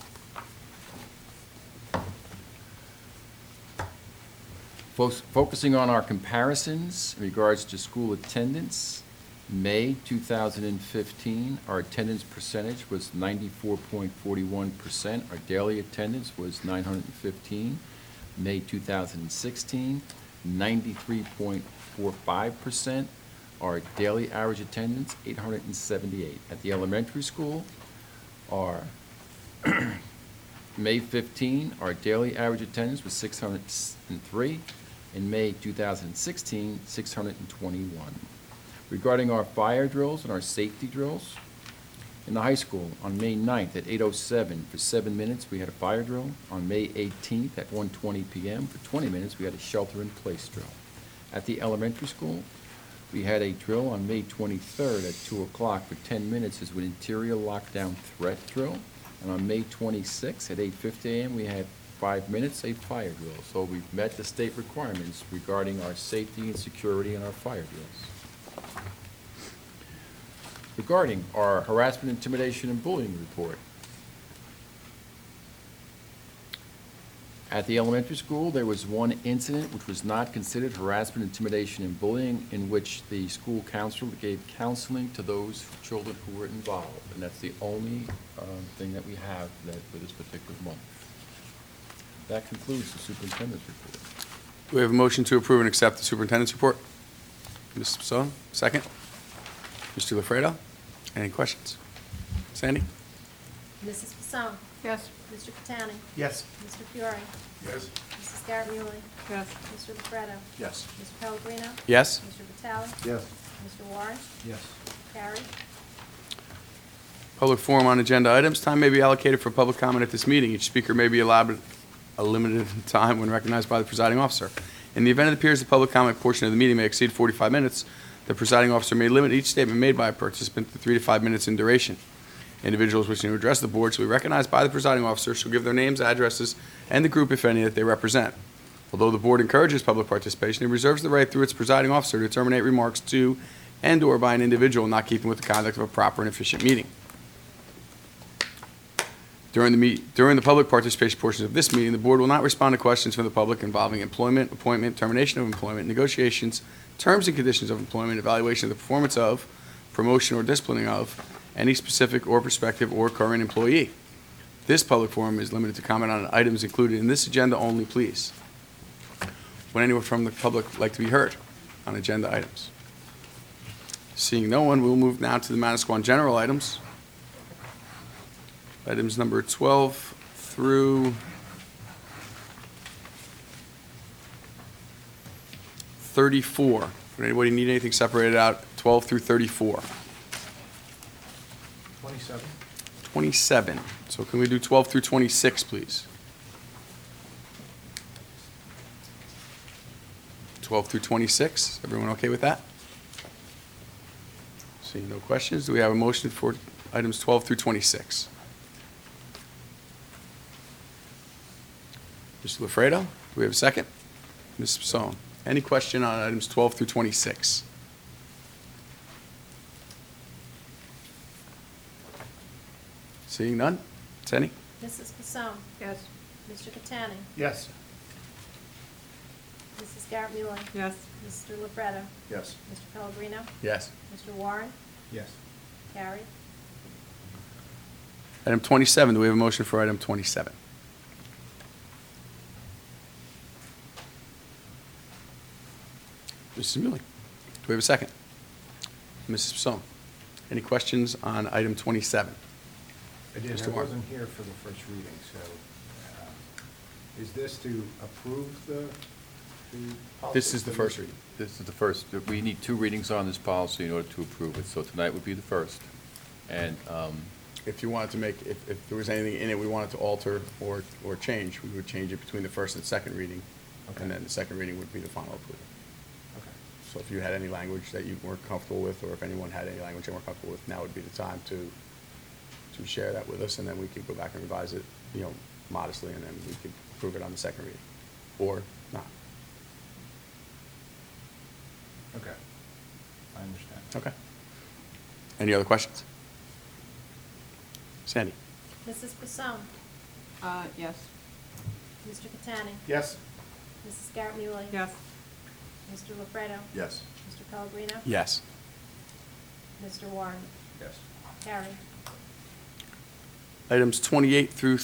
Fo- Focusing on our comparisons in regards to school attendance, May two thousand fifteen, our attendance percentage was ninety-four point four one percent. Our daily attendance was nine hundred fifteen. May two thousand sixteen, ninety-three point four five percent. Our daily average attendance, eight hundred seventy-eight. At the elementary school, our May fifteen, our daily average attendance was six hundred three. In May two thousand sixteen, six hundred twenty-one. Regarding our fire drills and our safety drills, in the high school, on May ninth at eight oh seven, for seven minutes, we had a fire drill. On May eighteenth at one twenty p m, for twenty minutes, we had a shelter-in-place drill. At the elementary school, we had a drill on May twenty-third at two o'clock for ten minutes as an interior lockdown threat drill. And on May twenty-sixth at eight fifty a m, we had five minutes, a fire drill. So we've met the state requirements regarding our safety and security in our fire drills. Regarding our harassment, intimidation, and bullying report. At the elementary school, there was one incident which was not considered harassment, intimidation, and bullying, in which the school counselor gave counseling to those children who were involved. And that's the only um, thing that we have that for this particular month. That concludes the superintendent's report. Do we have a motion to approve and accept the superintendent's report? Miz Pasone, second. Mister LaFredo, any questions? Sandy? Missus Fasone? Yes. Mister Catani? Yes. Mister Fiore? Yes. Missus Garabedian? Yes. Mister LaFredo? Yes. Mister Pellegrino? Yes. Mister Vitale? Yes. Mister Warren? Yes. Carried. Public forum on agenda items. Time may be allocated for public comment at this meeting. Each speaker may be allowed a limited time when recognized by the presiding officer. In the event it appears the public comment portion of the meeting may exceed forty-five minutes, the presiding officer may limit each statement made by a participant to three to five minutes in duration. Individuals wishing to address the board shall be recognized by the presiding officer, shall give their names, addresses, and the group, if any, that they represent. Although the board encourages public participation, it reserves the right through its presiding officer to terminate remarks to and/or by an individual not keeping with the conduct of a proper and efficient meeting. During the meet, during the public participation portions of this meeting, the board will not respond to questions from the public involving employment, appointment, termination of employment, negotiations, terms and conditions of employment, evaluation of the performance of, promotion or disciplining of any specific or prospective or current employee. This public forum is limited to comment on items included in this agenda only, please. Would anyone from the public like to be heard on agenda items? Seeing no one, we'll move now to the Manasquan general items. Items number twelve through thirty-four. Would anybody need anything separated out? twelve through thirty-four. Twenty-seven. twenty-seven. So can we do twelve through twenty-six, please? twelve through twenty-six. Everyone okay with that? Seeing no questions, do we have a motion for items twelve through twenty-six? Mister LaFredo, do we have a second? Miz Pasone, any question on items twelve through twenty-six? Seeing none? Tenny? Missus Fasone? Yes. Mister Catani? Yes. Missus Garabedian? Yes. Mister LaFredo? Yes. Mister Pellegrino? Yes. Mister Warren? Yes. Carried. Item twenty-seven, do we have a motion for item twenty-seven? Missus Muley, do we have a second? Missus Pasone, any questions on item twenty-seven? I did, Mister I Warren. wasn't here for the first reading, so uh, is this to approve the, the policy? This is the first reading. This is the first, we need two readings on this policy in order to approve it, so tonight would be the first. And um, If you wanted to make, if, if there was anything in it we wanted to alter or, or change, we would change it between the first and second reading. Okay. And then the second reading would be the final approval. Okay. So if you had any language that you weren't comfortable with, or if anyone had any language they weren't comfortable with, now would be the time to, to share that with us, and then we could go back and revise it, you know, modestly, and then we could approve it on the second reading, or not. Okay. I understand. Okay. Any other questions? Sandy? Missus Pasone? Uh, yes. Mister Catani? Yes. Missus Garrett Muley? Yes. Mister LaFredo? Yes. Mister Pellegrino? Yes. Mister Warren? Yes. Carried. Items twenty-eight through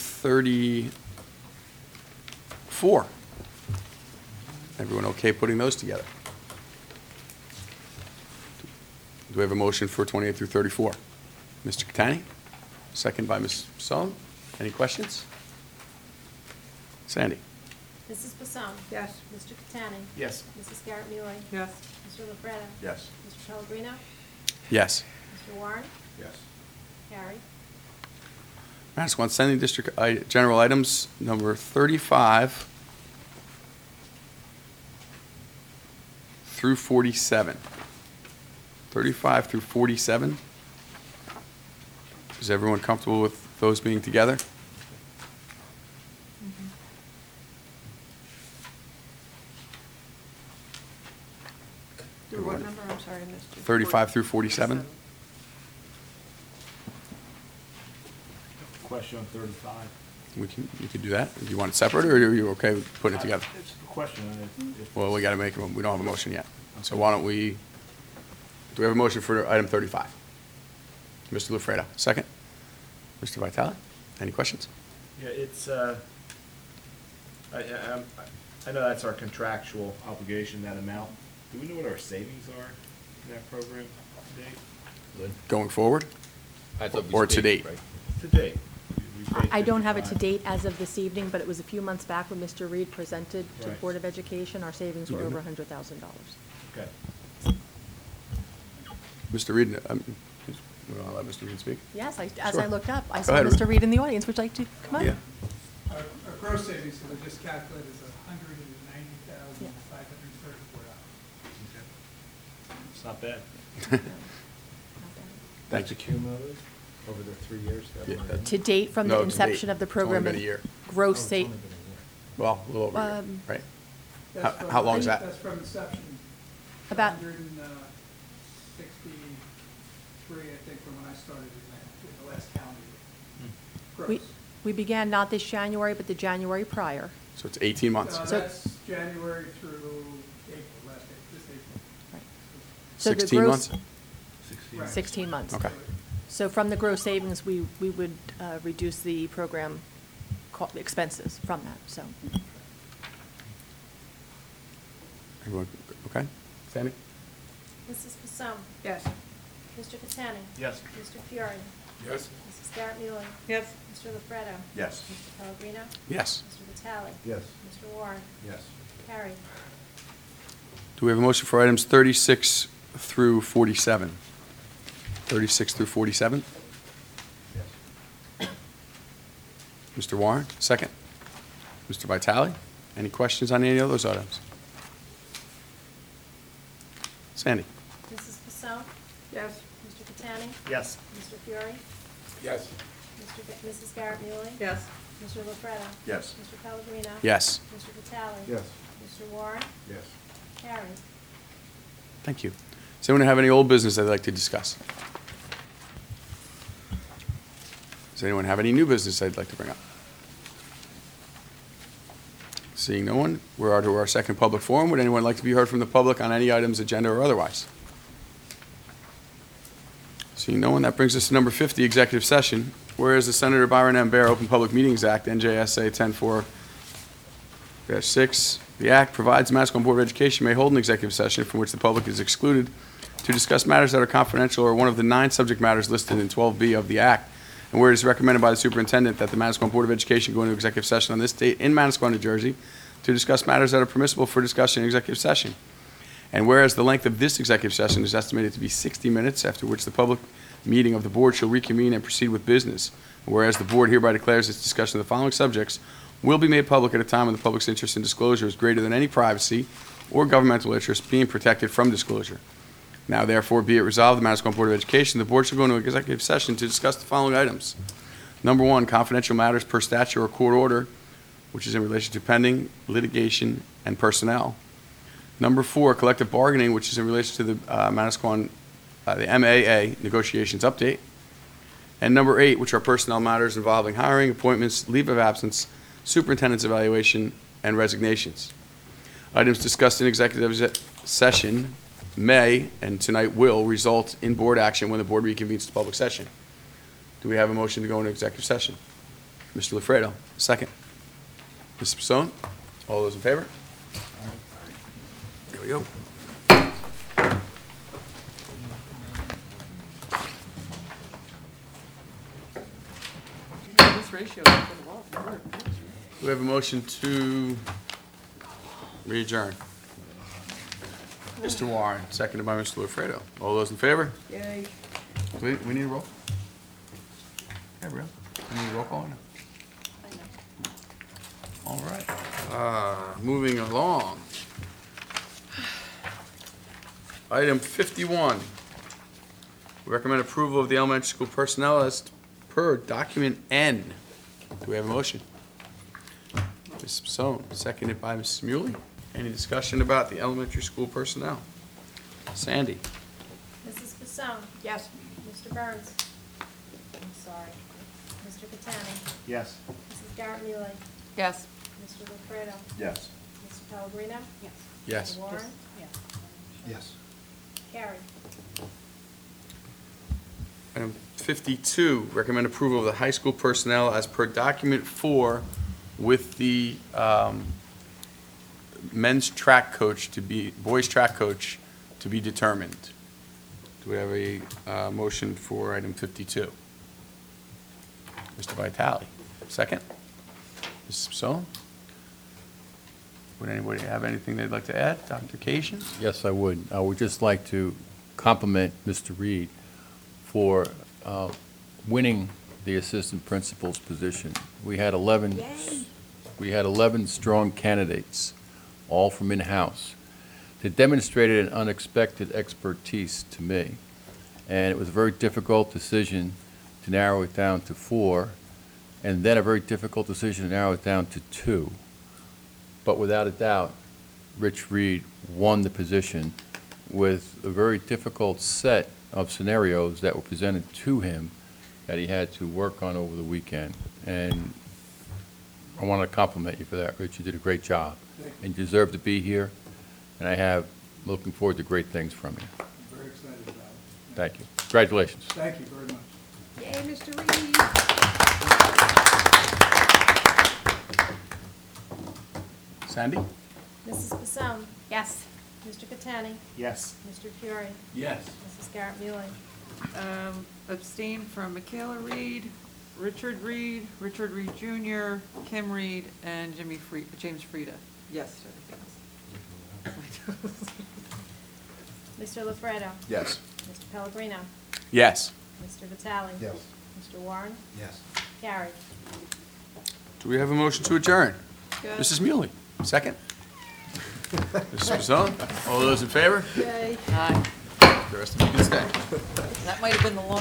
thirty-four. Everyone okay putting those together? Do we have a motion for twenty-eight through thirty-four? Mister Catani, second by Miz Pasone. Any questions? Sandy? Missus Pasone? Yes. Mister Catani? Yes. Missus Garrett Muley? Yes. Mister LaFredo? Yes. Mister Pellegrino? Yes. Mister Warren? Yes. Carried. Manasquan Sending District i- General Items, number thirty-five through forty-seven. thirty-five through forty-seven. Is everyone comfortable with those being together? Through what number? I'm sorry, I missed you. thirty-five through forty-seven? Question on thirty-five. We can, we can do that. Do you want it separate, or are you okay with putting it together? It's a question. uh, if- Well, we got to make, a- we don't have a motion yet. So why don't we, do we have a motion for item thirty-five? Mister LaFredo, second. Mister Vitale, any questions? Yeah, it's, uh, I, I, I'm- I know that's our contractual obligation, that amount. Do we know what our savings are in that program to date? Going forward? I thought we Or to stayed, date? right? To date. We- we paid I don't have it to fifty-five. date as of this evening, but it was a few months back when Mister Reed presented to the Right. Board of Education. Our savings were Mhm. over one hundred thousand dollars. Okay. Mister Reed, um, we want to let Mister Reed speak? Yes, I, as Sure. I looked up, I Go saw ahead, Mister Reed in the audience. Would you like to come up? Yeah. Our, our gross savings that we just calculated is a hundred and ninety thousand, five hundred and thirty-four dollars. It's not bad. Thank That's you. cumulative over the three years? that Yeah, we're in? that- To date, from the No, to inception date. of the It's only program, been a and year. gross Oh, it's sa- only been a year. Well, a little over a year, Um, right? That's How, from- how long is that? That's from inception. About- Hundred and sixty-three, I think, from when I started in that, in the last calendar year. we, Gross. we began not this January, but the January prior. So it's eighteen months. Uh, So- that's January through April, last April, this April. So the sixteen gross- months? Right. sixteen months. Okay. So from the gross savings, we, we would uh, reduce the program co- expenses from that, so. Everyone, okay? Sandy? Missus Pasone? Yes. Mister Catani? Yes. Mister Fiore? Yes. Missus Garrett Muley? Yes. Mister LaFredo? Yes. Mister Pellegrino? Yes. Mister Vitale? Yes. Mister Warren? Yes. Carried. Do we have a motion for items thirty-six through forty-seven? thirty-six through forty-seven? Yes. Mister Warren, second. Mister Vitale, any questions on any of those items? Sandy? Missus Pasone? Yes. Mister Catani? Yes. Mister Fiore? Yes. Mister Ga- Missus Garrett Muley? Yes. Mister LaFredo? Yes. Mister Pellegrino? Yes. Mister Vitale? Yes. Mister Warren? Yes. Carried. Thank you. Does anyone have any old business they'd like to discuss? Does anyone have any new business they'd like to bring up? Seeing no one, we're on to our second public forum. Would anyone like to be heard from the public on any items, agenda or otherwise? Seeing no one, that brings us to number fifty, executive session. Whereas the Senator Byron M. Bear Open Public Meetings Act, N J S A ten four dash six, the act provides the Mascoma Board of Education may hold an executive session from which the public is excluded to discuss matters that are confidential or one of the nine subject matters listed in twelve B of the act. And where it is recommended by the superintendent that the Manasquan Board of Education go into executive session on this date in Manasquan, New Jersey, to discuss matters that are permissible for discussion in executive session. And whereas the length of this executive session is estimated to be sixty minutes, after which the public meeting of the board shall reconvene and proceed with business. Whereas the board hereby declares its discussion of the following subjects will be made public at a time when the public's interest in disclosure is greater than any privacy or governmental interest being protected from disclosure. Now therefore be it resolved, the Manasquan Board of Education, the board shall go into executive session to discuss the following items. Number one, confidential matters per statute or court order, which is in relation to pending litigation and personnel. Number four, collective bargaining, which is in relation to the uh, Manasquan uh, the M A A negotiations update. And number eight, which are personnel matters involving hiring, appointments, leave of absence, superintendent's evaluation, and resignations. Items discussed in executive se- session may, and tonight will, result in board action when the board reconvenes to public session. Do we have a motion to go into executive session? Mister LaFredo, second. Mister Pasone, all those in favor? Here we go. This ratio has been a lot of work. We have a motion to re-adjourn. Mister Warren, seconded by Mister LaFredo. All those in favor? Yay. We, we need a roll? Yeah, real. We need a roll call? All right. Uh, moving along. Item fifty-one. We recommend approval of the elementary school personnel as per document N. Do we have a motion? Miz Pasone, seconded by Missus Muley. Any discussion about the elementary school personnel? Sandy? Missus Fasone? Yes. Mister Burns? I'm sorry. Mister Catani? Yes. Missus Garrett Muley? Yes. Mister LaFredo? Yes. Mister Pellegrino? Yes. Yes. Mister Warren? Yes. Yes. Carried. Item fifty-two, recommend approval of the high school personnel as per document four with the um, men's track coach to be, boys track coach to be determined. Do we have a uh, motion for item fifty-two? Mister Vitale, second. Missus Pasone? Would anybody have anything they'd like to add? Doctor Cation? Yes, I would. I would just like to compliment Mister Reed for uh, winning the assistant principal's position. We had eleven, we had eleven strong candidates, all from in-house. They demonstrated an unexpected expertise to me, and it was a very difficult decision to narrow it down to four, and then a very difficult decision to narrow it down to two. But without a doubt, Rich Reed won the position with a very difficult set of scenarios that were presented to him that he had to work on over the weekend. And I want to compliment you for that, Rich. You did a great job. And you deserve to be here. And I have, looking forward to great things from you. I'm very excited about it. Thank you. Congratulations. Thank you very much. Yay, Mister Reed. Sandy? Missus Fasone? Yes. Mister Catani? Yes. Mister Fury? Yes. Missus Garrett Muley? Um, abstain from Michaela Reed, Richard Reed, Richard Reed Junior, Kim Reed, and Jimmy Free, James Frieda. Yes, to everything else. Mister LaFredo? Yes. Mister Pellegrino? Yes. Mister Vitale? Yes. Mister Warren? Yes. Carried. Do we have a motion to adjourn? Good. Missus Muley, second. Missus Pasone, all those in favor? Yay. Aye. The rest of you can stay. That might have been the longest